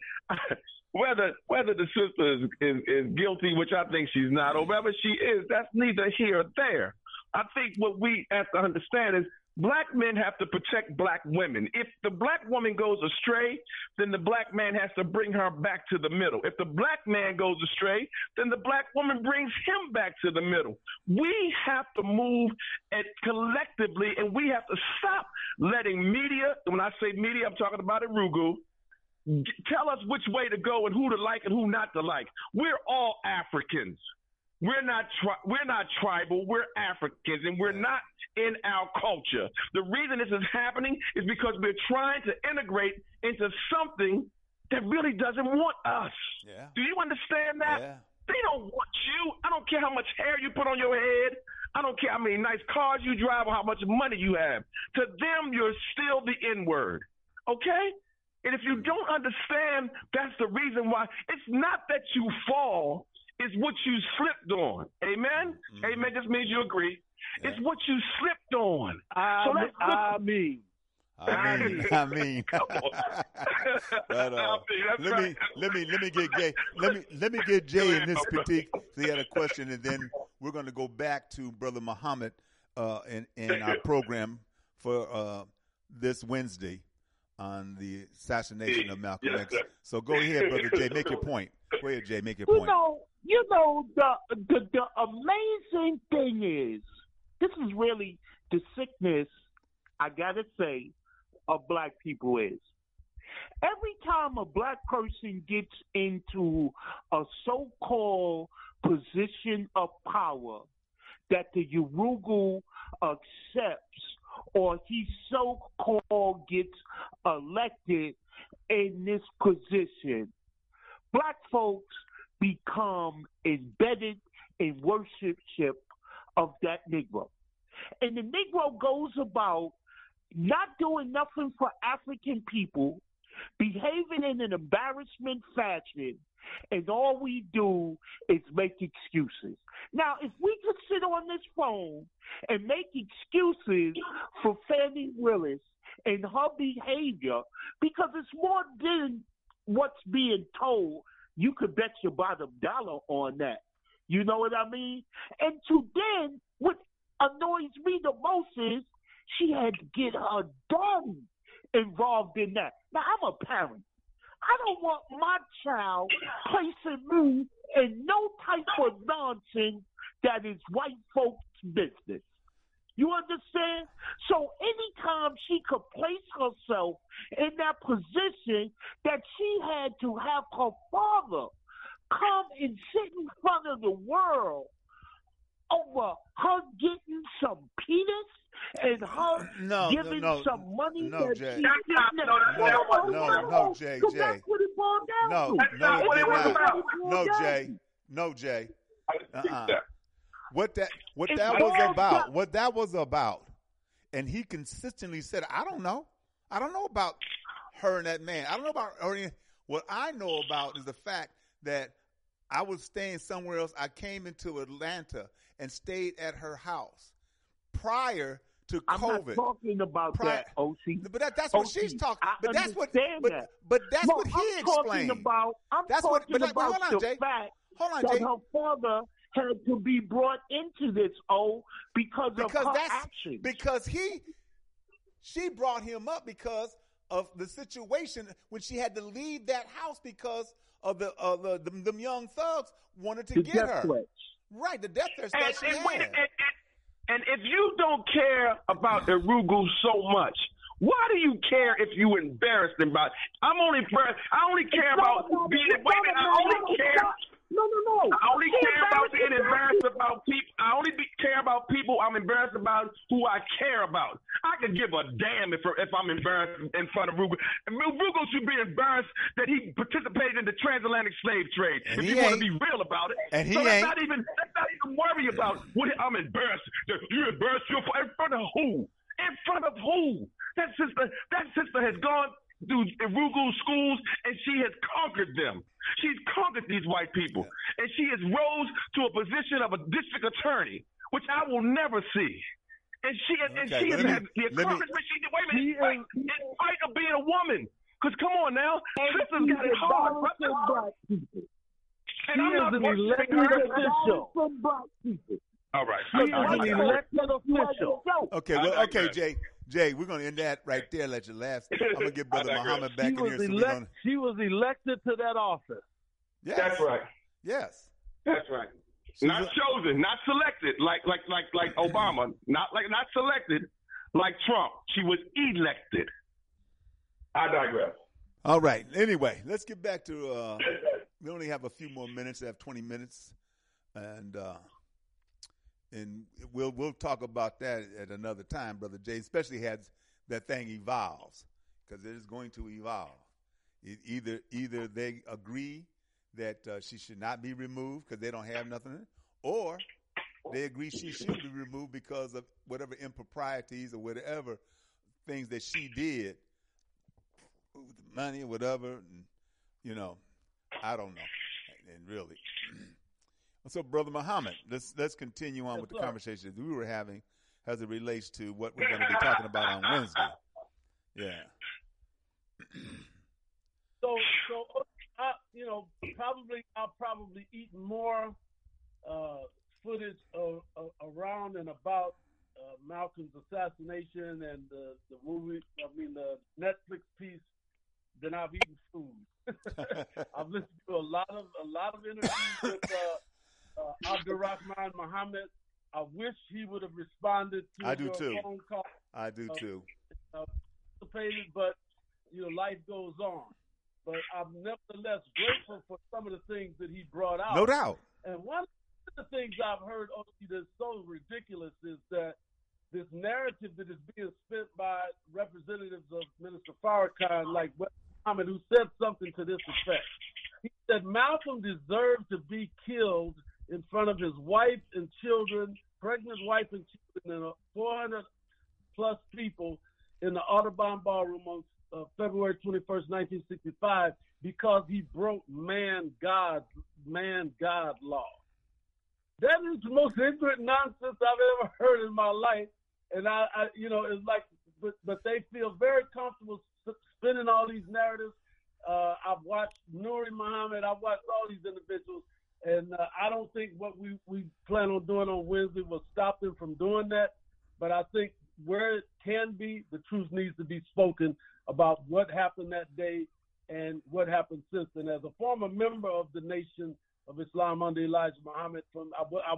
Whether the sister is guilty, which I think she's not, or whether she is, that's neither here or there. I think what we have to understand is black men have to protect black women. If the black woman goes astray, then the black man has to bring her back to the middle. If the black man goes astray, then the black woman brings him back to the middle. We have to move collectively, and we have to stop letting media, when I say media, I'm talking about Rugu, tell us which way to go and who to like and who not to like. We're all Africans. We're not tribal. We're Africans, and we're not in our culture. The reason this is happening is because we're trying to integrate into something that really doesn't want us. Yeah. Do you understand that? Yeah. They don't want you. I don't care how much hair you put on your head. I don't care how many nice cars you drive or how much money you have. To them, you're still the N-word. Okay? And if you don't understand, that's the reason why. It's not that you fall. It's what you slipped on. Amen? Mm-hmm. Amen just means you agree. Yeah. It's what you slipped on. I mean. Let me get Jay in this critique. He had a question, and then we're going to go back to Brother Muhammad in our program for this Wednesday on the assassination of Malcolm X. So go ahead, Brother Jay, make your point. Go ahead, Jay, make your point. You know, the amazing thing is, this is really the sickness, I gotta say, of black people is. Every time a black person gets into a so-called position of power that the Yurugu accepts, or he so-called gets elected in this position, black folks become embedded in worshipship of that Negro. And the Negro goes about not doing nothing for African people, behaving in an embarrassment fashion, and all we do is make excuses. Now, if we could sit on this phone and make excuses for Fannie Willis and her behavior, because it's more than what's being told, you could bet your bottom dollar on that. You know what I mean? And to then, what annoys me the most is she had to get her daddy involved in that. Now, I'm a parent. I don't want my child placing me in no type of nonsense that is white folks' business. You understand? So anytime she could place herself in that position that she had to have her father come and sit in front of the world over her getting some penis and her giving some money no, Jay. Jay. What that was about, and he consistently said, I don't know about her and that man. I don't know about her. What I know about is the fact that I was staying somewhere else. I came into Atlanta and stayed at her house prior to COVID. I'm not talking about that, O.C. But that's what she's talking. But that's what. But that's what he explained. I'm talking about the fact that her father had to be brought into this, because of her actions. Because she brought him up because of the situation when she had to leave that house because of the young thugs wanted to get her. Threats. Right, the death threats that she had. And if you don't care about Irugu so much, why do you care if you embarrassed him about? I only care about being. Wait a minute, I only care. No. I only care about being embarrassed about people. I only care about people I'm embarrassed about who I care about. I could give a damn if I'm embarrassed in front of Rugo. Rugo should be embarrassed that he participated in the transatlantic slave trade. And if you want to be real about it. And he let's not even worry about what I'm embarrassed. You embarrassed in front of who? In front of who? That sister has gone through Irugu schools, and she has conquered them. She's conquered these white people, and she has rose to a position of a district attorney, which I will never see. And she has had the accomplishment she did. Wait a minute, in spite of being a woman. Because come on now, sisters got it hard, brother. And I'm not worshiping her. All right. She is an elected official. Okay, Jay, we're going to end that right there. Let you last. I'm going to get Brother Muhammad back in here. She was elected to that office. Yes. That's right. Yes. That's right. Not chosen, not selected, like Obama. Not selected, like Trump. She was elected. I digress. All right. Anyway, let's get back to. We only have a few more minutes. I have 20 minutes, and we'll talk about that at another time, Brother Jay. Especially as that thing evolves, because it is going to evolve. Either they agree that she should not be removed because they don't have nothing, or they agree she should be removed because of whatever improprieties or whatever things that she did with the money or whatever. And, I don't know. And really. So, Brother Muhammad, let's continue on with the conversation that we were having as it relates to what we're going to be talking about on Wednesday. Yeah. So I'll probably eat more footage around and about Malcolm's assassination and the movie. The Netflix piece than I've eaten food. I've listened to a lot of interviews with Abdurrahman Muhammad. I wish he would have responded to your phone call. I do too. But life goes on. But I'm nevertheless grateful for some of the things that he brought out. No doubt. And one of the things I've heard that's so ridiculous is that this narrative that is being spent by representatives of Minister Farrakhan, like Muhammad, who said something to this effect. He said Malcolm deserved to be killed in front of his wife and children, pregnant wife and children, and 400-plus people in the Audubon Ballroom on February 21st, 1965, because he broke man-God law. That is the most ignorant nonsense I've ever heard in my life. And it's like, but they feel very comfortable spinning all these narratives. I've watched Nuri Muhammad. I've watched all these individuals. And I don't think what we plan on doing on Wednesday will stop them from doing that. But I think where it can be, the truth needs to be spoken about what happened that day and what happened since then. As a former member of the Nation of Islam under Elijah Muhammad, I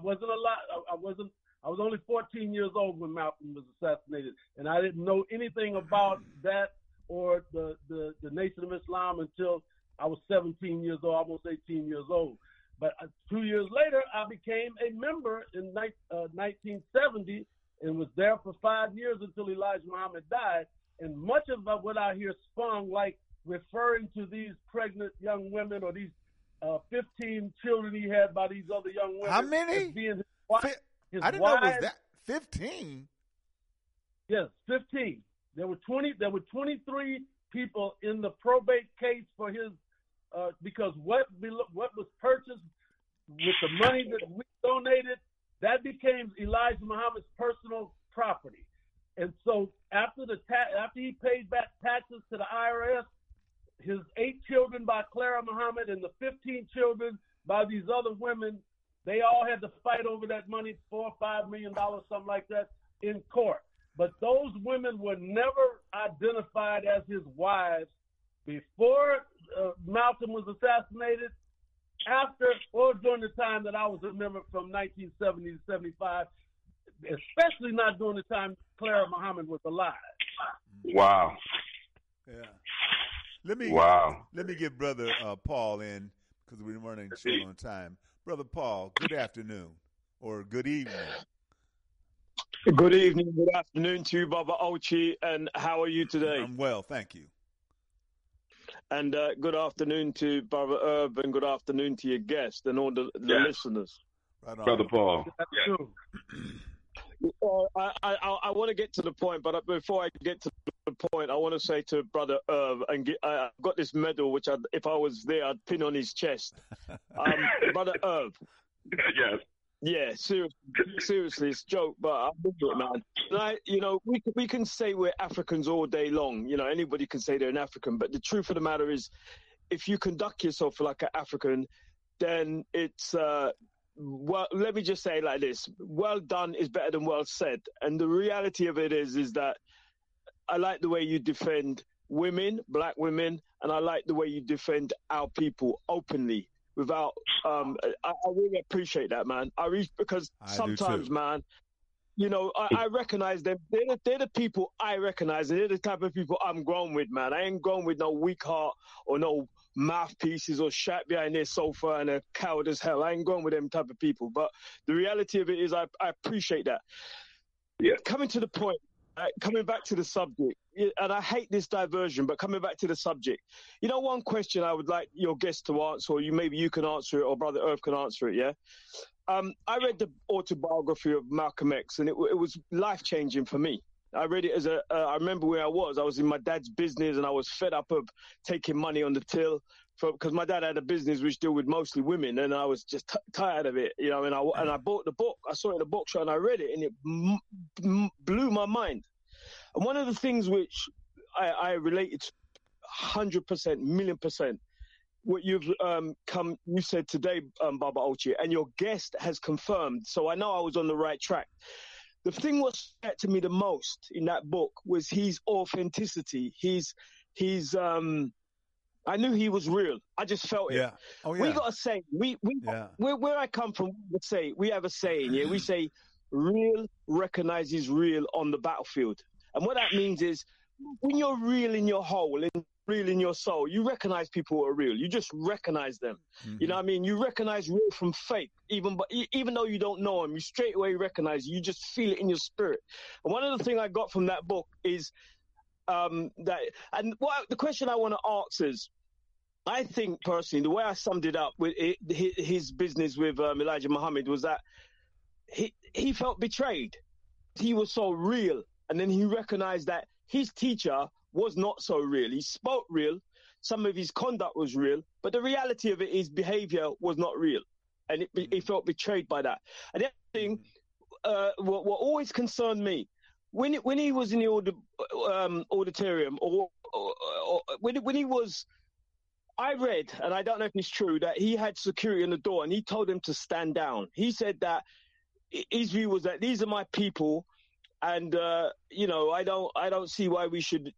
was only 14 years old when Malcolm was assassinated, and I didn't know anything about that or the Nation of Islam until I was 17 years old, almost 18 years old. But 2 years later, I became a member in 1970 and was there for 5 years until Elijah Muhammad died. And much of what I hear spun like referring to these pregnant young women or these 15 children he had by these other young women. How many? I didn't know it was that. 15? Yes, 15. There were 23 people in the probate case for his because what was purchased with the money that we donated, that became Elijah Muhammad's personal property. And so after he paid back taxes to the IRS, his 8 children by Clara Muhammad and the 15 children by these other women They all had to fight over that money, $4 or $5 million, something like that, in court. But those women were never identified as his wives before Malcolm was assassinated, after, or during the time that I was a member from 1970 to 75, especially not during the time Clara Muhammad was alive. Wow. Yeah. Let me get Brother Paul in, because we're running short on time. Brother Paul, good afternoon or good evening. Good evening, good afternoon to you, Baba Ochi, and how are you today? I'm well, thank you. And good afternoon to Brother Herb, and good afternoon to your guest and all the listeners. Right on. Brother Paul. I want to get to the point, but before I get to the point, I want to say to Brother Herb, I've got this medal, which if I was there, I'd pin on his chest. Brother Herb. Yes. Yeah, seriously, it's a joke, but I'm with it, man. We can say we're Africans all day long. Anybody can say they're an African, but the truth of the matter is, if you conduct yourself like an African, then it's well. Let me just say it like this: well done is better than well said. And the reality of it is that I like the way you defend women, black women, and I like the way you defend our people openly. Without, I really appreciate that, man. Because sometimes, man, I recognize them. They're the people I recognize, and they're the type of people I'm grown with, man. I ain't grown with no weak heart or no mouthpieces or shat behind their sofa and a coward as hell. I ain't grown with them type of people. But the reality of it is, I appreciate that. Yeah. Coming to the point. Coming back to the subject, and I hate this diversion, but coming back to the subject, one question I would like your guest to answer, or maybe you can answer it, or Brother Earth can answer it, yeah? I read the autobiography of Malcolm X, and it was life-changing for me. I read it I remember where I was in my dad's business, and I was fed up of taking money on the till, because my dad had a business which dealt with mostly women, and I was just tired of it, and I bought the book. I saw it in a bookshop, and I read it, and it blew my mind. And one of the things which I related to 100%, 1,000,000%, what you said today, Baba Ochi, and your guest has confirmed, so I know I was on the right track. The thing what stuck to me the most in that book was his authenticity. I knew he was real. I just felt it. Yeah. Oh, yeah. We got a saying. Where I come from, we have a saying. Yeah, we say, "Real recognizes real on the battlefield," and what that means is, when you're real in your whole and real in your soul, you recognize people who are real. You just recognize them. Mm-hmm. You know what I mean? You recognize real from fake, even though you don't know them. You straight away recognize. You just feel it in your spirit. And one of the things I got from that book is that. And the question I want to ask is, I think personally, the way I summed it up with his business with Elijah Muhammad was that he felt betrayed. He was so real, and then he recognized that his teacher was not so real. He spoke real. Some of his conduct was real, but the reality of it, his behavior was not real, and he felt betrayed by that. And the other thing, what always concerned me, when he was in the auditorium, or when he was. I read, and I don't know if it's true, that he had security on the door and he told them to stand down. He said that his view was that these are my people, and I don't see why we should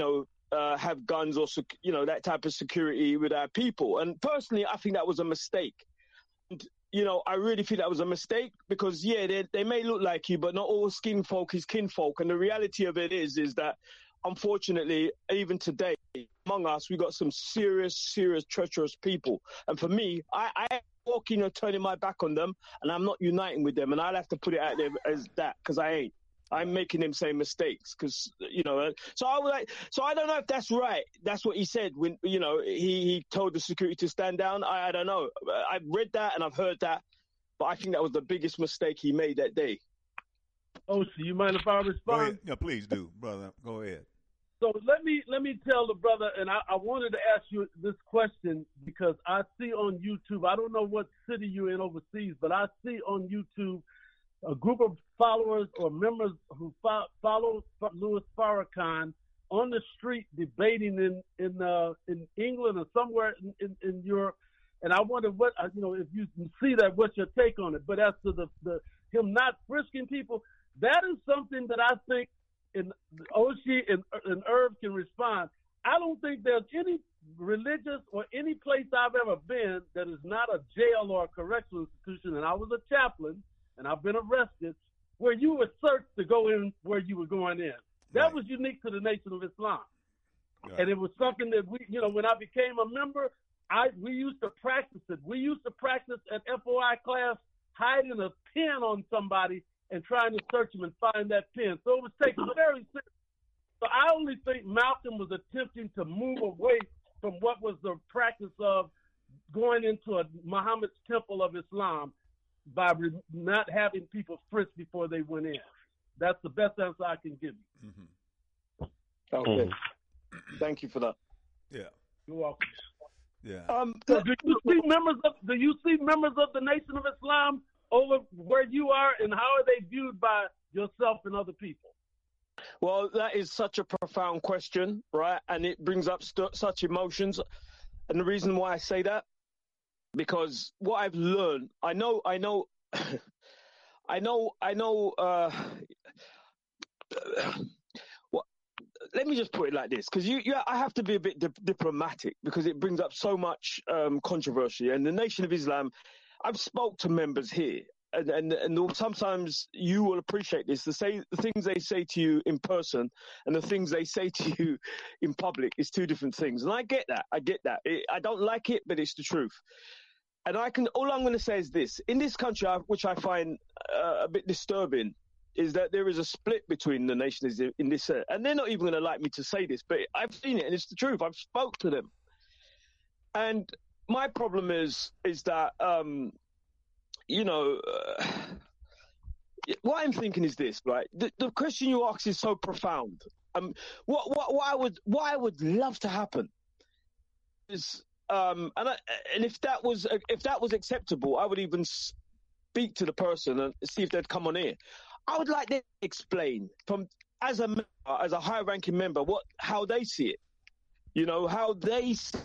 have guns or that type of security with our people. And personally, I think that was a mistake. And, I really think that was a mistake because they may look like you, but not all skin folk is kinfolk. And the reality of it is that, unfortunately, even today, among us, we got some serious, treacherous people. And for me, I walking or turning my back on them, and I'm not uniting with them. And I'll have to put it out there as that, because I ain't. I'm making them say mistakes, because, so I don't know if that's right. That's what he said when, he told the security to stand down. I don't know. I've read that and I've heard that, but I think that was the biggest mistake he made that day. Oh, so you mind if I respond? Yeah, please do, brother. Go ahead. So let me tell the brother, and I wanted to ask you this question because I see on YouTube, I don't know what city you're in overseas, but I see on YouTube a group of followers or members who follow Louis Farrakhan on the street debating in England or somewhere in Europe, And I wonder what if you see that, what's your take on it? But as to the him not frisking people, that is something that I think, and Oshie and Irv can respond. I don't think there's any religious or any place I've ever been that is not a jail or a correctional institution, and I was a chaplain, and I've been arrested, where you were searched to go in where you were going in. That was unique to the Nation of Islam. Yeah. And it was something that we, when I became a member, we used to practice it. We used to practice at FOI class hiding a pin on somebody and trying to search them and find that pin. So it was taken very seriously. So I only think Malcolm was attempting to move away from what was the practice of going into a Muhammad's temple of Islam by not having people frisk before they went in. That's the best answer I can give you. Mm-hmm. Okay. Thank you for that. Yeah. You're welcome. Yeah. So do you see members of the Nation of Islam over where you are, and how are they viewed by yourself and other people? Well, that is such a profound question, right? And it brings up such emotions. And the reason why I say that, because what I've learned, I know. Let me just put it like this, because I have to be a bit diplomatic, because it brings up so much controversy. And the Nation of Islam, I've spoke to members here, and sometimes you will appreciate this. The things they say to you in person and the things they say to you in public is two different things. And I get that. I don't like it, but it's the truth. And all I'm going to say is this: in this country, which I find a bit disturbing, is that there is a split between the nations in this, and they're not even going to like me to say this, but I've seen it, and it's the truth. I've spoke to them, and my problem is that what I'm thinking is this, right? The question you ask is so profound. What I would love to happen is, and if that was acceptable, I would even speak to the person and see if they'd come on here. I would like them to explain as a high-ranking member how they see it, how they see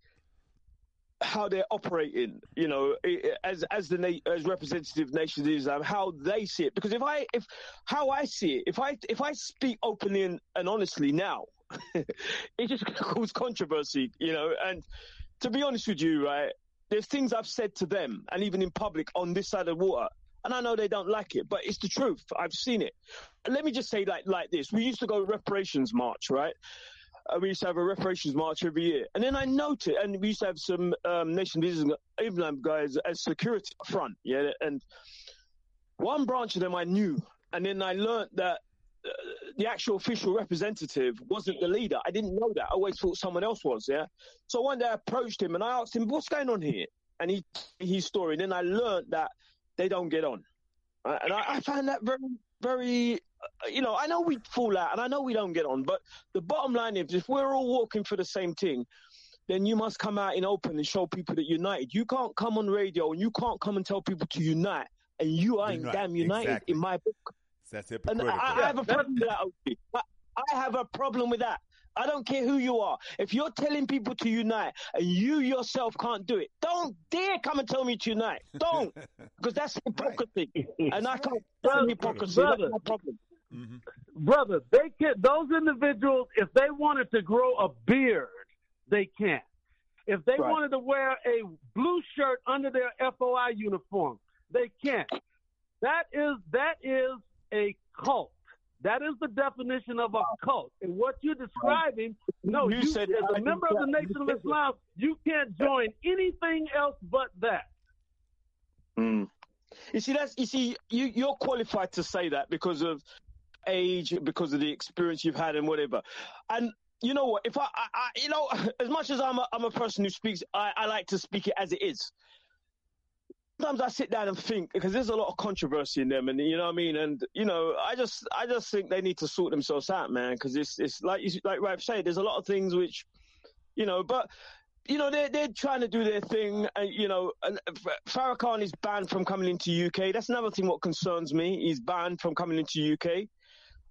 how they're operating, as representative nations of Islam, how they see it. Because how I see it, if I speak openly and honestly now, it just causes controversy, And to be honest with you, right, there's things I've said to them, and even in public on this side of the water. And I know they don't like it, but it's the truth. I've seen it. And let me just say like this. We used to go to reparations march, right? We used to have a reparations march every year. And then I noted, and we used to have some Nation of Islam guys as security up front, yeah? And one branch of them I knew. And then I learned that the actual official representative wasn't the leader. I didn't know that. I always thought someone else was, yeah? So one day I approached him and I asked him, what's going on here? And he told me his story. And then I learned that they don't get on. And I find that very, very, I know we fall out and I know we don't get on, but the bottom line is if we're all walking for the same thing, then you must come out in open and show people that you're united. You can't come on radio and you can't come and tell people to unite and you ain't damn united in my book. That's hypocritical. And I have a problem with that, Oshie. I have a problem with that. I don't care who you are. If you're telling people to unite and you yourself can't do it, don't dare come and tell me to unite. Don't. Because that's hypocrisy. And I can't stand hypocrisy. That's my problem. Mm-hmm. Brother, those individuals, if they wanted to grow a beard, they can't. If they wanted to wear a blue shirt under their FOI uniform, they can't. That is a cult. That is the definition of a cult. And what you're describing, you said as a member of the Nation of Islam, you can't join anything else but that. Mm. You're qualified to say that because of age, because of the experience you've had and whatever. And you know what? If I as much as I'm a person who speaks, I like to speak it as it is. Sometimes I sit down and think, because there's a lot of controversy in them, and you know what I mean. And I just think they need to sort themselves out, man. Because it's like Ralph said, there's a lot of things which, but they're trying to do their thing. And Farrakhan is banned from coming into UK. That's another thing what concerns me. He's banned from coming into UK.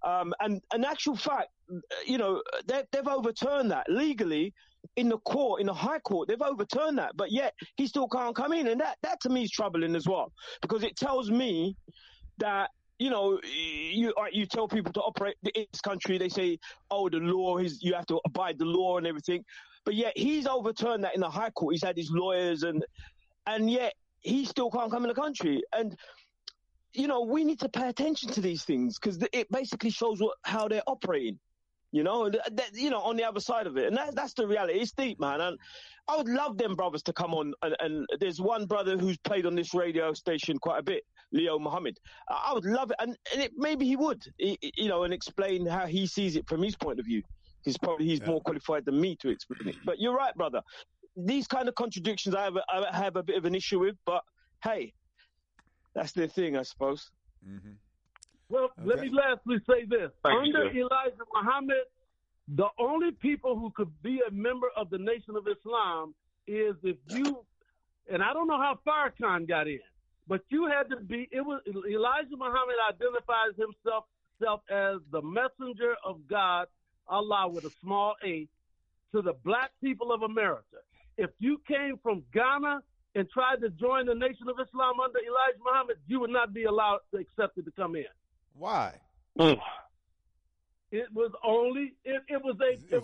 And in actual fact, they've overturned that legally in the court, in the high court. They've overturned that, but yet he still can't come in. And that to me is troubling as well, because it tells me that, you tell people to operate in this country. They say, oh, the law is, you have to abide the law and everything. But yet he's overturned that in the high court. He's had his lawyers and yet he still can't come in the country. And, we need to pay attention to these things, because it basically shows how they're operating, on the other side of it. And that's the reality. It's deep, man. And I would love them brothers to come on. And there's one brother who's played on this radio station quite a bit, Leo Muhammad. I would love it. And maybe he would, and explain how he sees it from his point of view. He's more qualified than me to explain it. But you're right, brother. These kind of contradictions I have a bit of an issue with, but hey, that's their thing, I suppose. Mm-hmm. Well, let me lastly say this. Under Elijah Muhammad, the only people who could be a member of the Nation of Islam is if you, and I don't know how Farrakhan got in, but you had to be, Elijah Muhammad identifies himself as the messenger of God, Allah with a small a, to the black people of America. If you came from Ghana and tried to join the Nation of Islam under Elijah Muhammad, you would not be allowed to accept it to come in. Why? It was only it was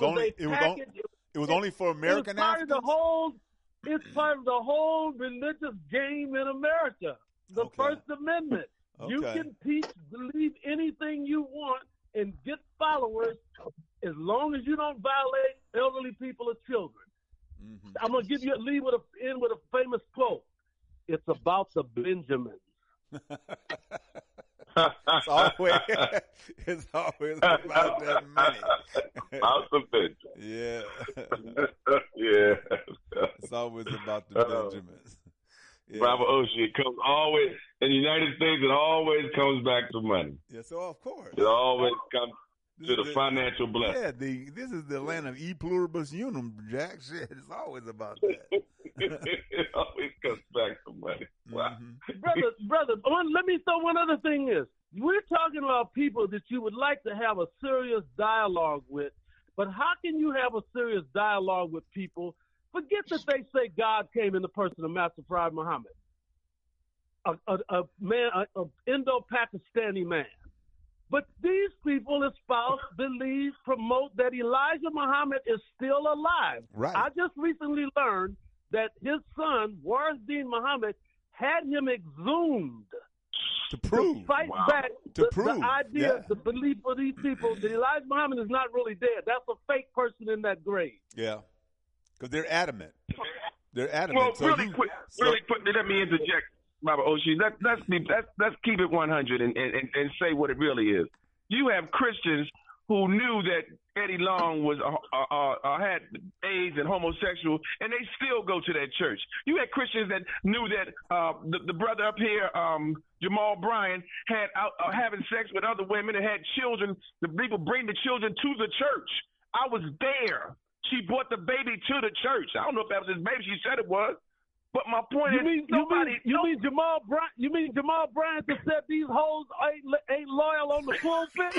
only for American Africans. It's part of the whole religious game in America. The First Amendment. Okay. You can believe anything you want and get followers as long as you don't violate elderly people or children. Mm-hmm. I'm gonna end with a famous quote. It's about the Benjamins. It's always about that money. About the Benjamins. Yeah. Yeah. It's always about the Benjamins. Yeah. Brother Oshie, it comes always in the United States. It always comes back to money. Yeah, so of course it always comes to the financial blessing. Yeah, this is the land of e pluribus unum, Jack. Shit, it's always about that. It always comes back to money. Wow. Mm-hmm. Brother, let me throw one other thing is. We're talking about people that you would like to have a serious dialogue with, but how can you have a serious dialogue with people? Forget that they say God came in the person of Master Fard Muhammad, a man, an Indo-Pakistani man. But these people espouse, believe, promote that Elijah Muhammad is still alive. Right. I just recently learned that his son, Warisdeen Muhammad, had him exhumed to prove, to fight back the idea, the belief of these people that Elijah Muhammad is not really dead. That's a fake person in that grave. Yeah, because they're adamant. They're adamant. Well, so really quick, let me interject. Robert Oshie, let's keep it 100 and say what it really is. You have Christians who knew that Eddie Long was had AIDS and homosexual, and they still go to that church. You had Christians that knew that the brother up here, Jamal Bryant, had having sex with other women and had children. The people bring the children to the church. I was there. She brought the baby to the church. I don't know if that was his baby. She said it was. But my point is, you mean Jamal Bryant? You mean Jamal Bryant that said these hoes ain't loyal on the pulpit?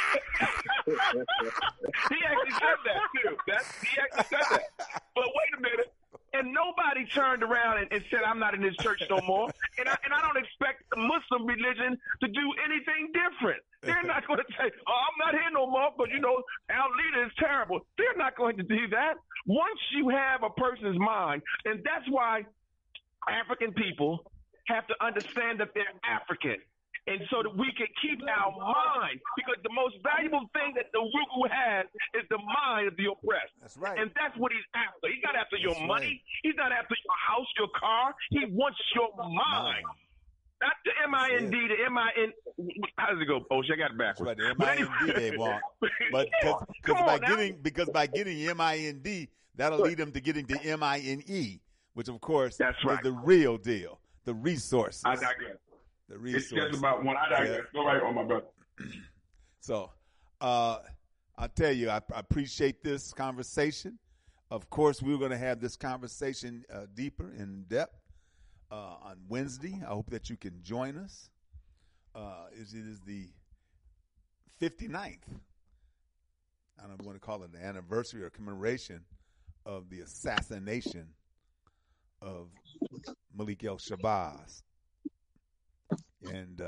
He actually said that too. He actually said that. But wait a minute, and nobody turned around and said, "I'm not in this church no more." And I don't expect the Muslim religion to do anything different. They're not going to say, "Oh, I'm not here no more," because our leader is terrible. They're not going to do that. Once you have a person's mind, and that's why African people have to understand that they're African, and so that we can keep our mind, because the most valuable thing that the Rugu has is the mind of the oppressed. That's right. And that's what he's after. He's not after your money. He's not after your house, your car. He wants your mind. Not the M-I-N-D, the M-I-N. How does it go, Oshie? I got it backwards. That's right, the M-I-N-D they want. But because by getting M-I-N-D, that'll lead them to getting the M-I-N-E, which, of course, is the real deal, the resources. I digress. The resources. It's just about one. I digress. Go right on, my brother. So, I tell you, I appreciate this conversation. Of course, we're going to have this conversation deeper and in depth on Wednesday. I hope that you can join us. It is the 59th, I don't know if you want to call it an anniversary or commemoration of the assassination of Malik El-Shabazz. And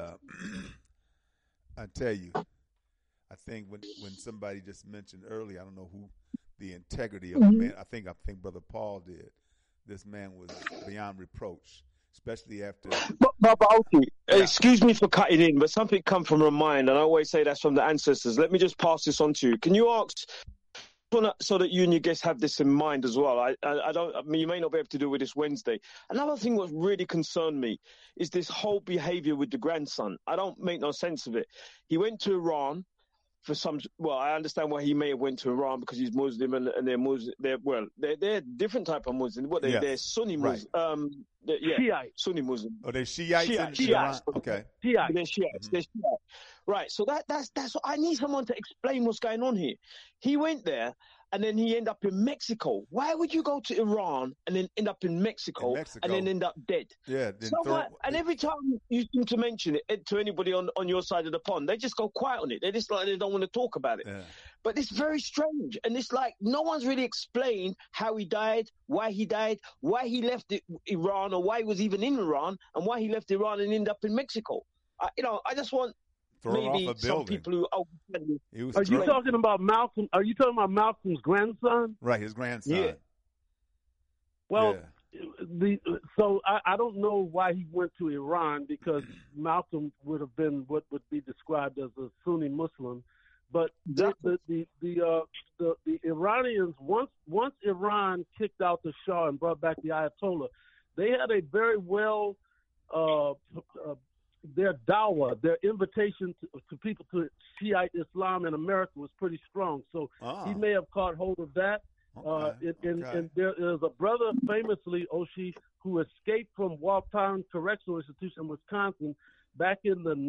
I tell you, I think when somebody just mentioned earlier, I don't know who, the integrity of the man, I think Brother Paul did. This man was beyond reproach, especially after. But excuse me for cutting in, but something come from my mind, and I always say that's from the ancestors. Let me just pass this on to you. Can you ask, so that you and your guests have this in mind as well? I mean, you may not be able to do it this Wednesday. Another thing what really concerned me is this whole behavior with the grandson. I don't make no sense of it. He went to Iran. For some, well, I understand why he may have went to Iran because he's Muslim and they're Muslim. They're different type of Muslim. What they're Sunni Muslim. Right. Shiite. Sunni Muslim. Oh, they're Shiites. Shiites. Okay. Shiite. They're Shiites. They're Shiite. Right. So that's what I need someone to explain what's going on here. He went there and then he ended up in Mexico. Why would you go to Iran and then end up in Mexico and then end up dead? Yeah. And every time you seem to mention it to anybody on your side of the pond, they just go quiet on it. They just they don't want to talk about it. Yeah. But it's very strange. And it's like no one's really explained how he died, why he left Iran, or why he was even in Iran, and why he left Iran and ended up in Mexico. I just want maybe some people who Are you talking about Malcolm? Are you talking about Malcolm's grandson? Right, his grandson. Yeah. Well, so I don't know why he went to Iran, because Malcolm would have been what would be described as a Sunni Muslim, but the Iranians, once Iran kicked out the Shah and brought back the Ayatollah, they had a very well their dawah, their invitation to people to Shiite Islam in America was pretty strong. So he may have caught hold of that. And there is a brother famously, Oshie, who escaped from Waupun Correctional Institution in Wisconsin back in the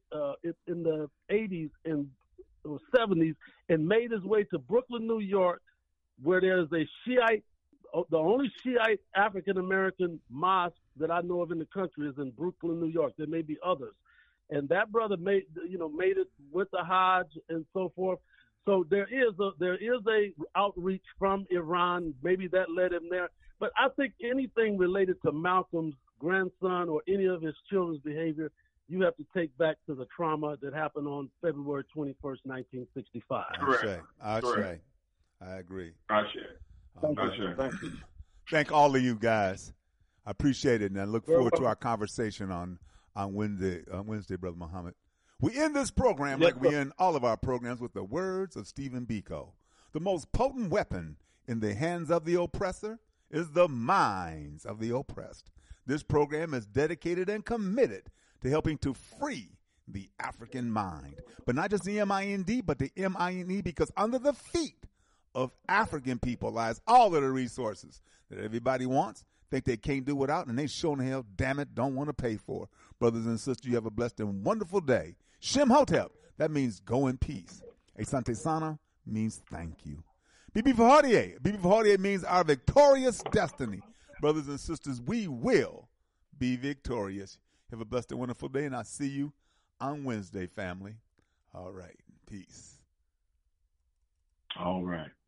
80s and 70s, and made his way to Brooklyn, New York, where there's a Shiite, the only Shiite African-American mosque that I know of in the country is in Brooklyn, New York. There may be others. And that brother made it with the Hajj and so forth. So there is a outreach from Iran. Maybe that led him there. But I think anything related to Malcolm's grandson or any of his children's behavior, you have to take back to the trauma that happened on February 21st, 1965. Correct. I agree. Thank you. Thank all of you guys. I appreciate it, and I look forward to our conversation on Wednesday, Brother Muhammad. We end this program like we end all of our programs with the words of Stephen Biko. The most potent weapon in the hands of the oppressor is the minds of the oppressed. This program is dedicated and committed to helping to free the African mind. But not just the M-I-N-D, but the M-I-N-E, because under the feet of African people lies all of the resources that everybody wants, think they can't do without, and they sure in hell, damn it, don't want to pay for. Brothers and sisters, you have a blessed and wonderful day. Shem Hotep, that means go in peace. Asante Sana means thank you. Bibi Fahardier means our victorious destiny. Brothers and sisters, we will be victorious. Have a blessed and wonderful day, and I'll see you on Wednesday, family. All right. Peace. All right.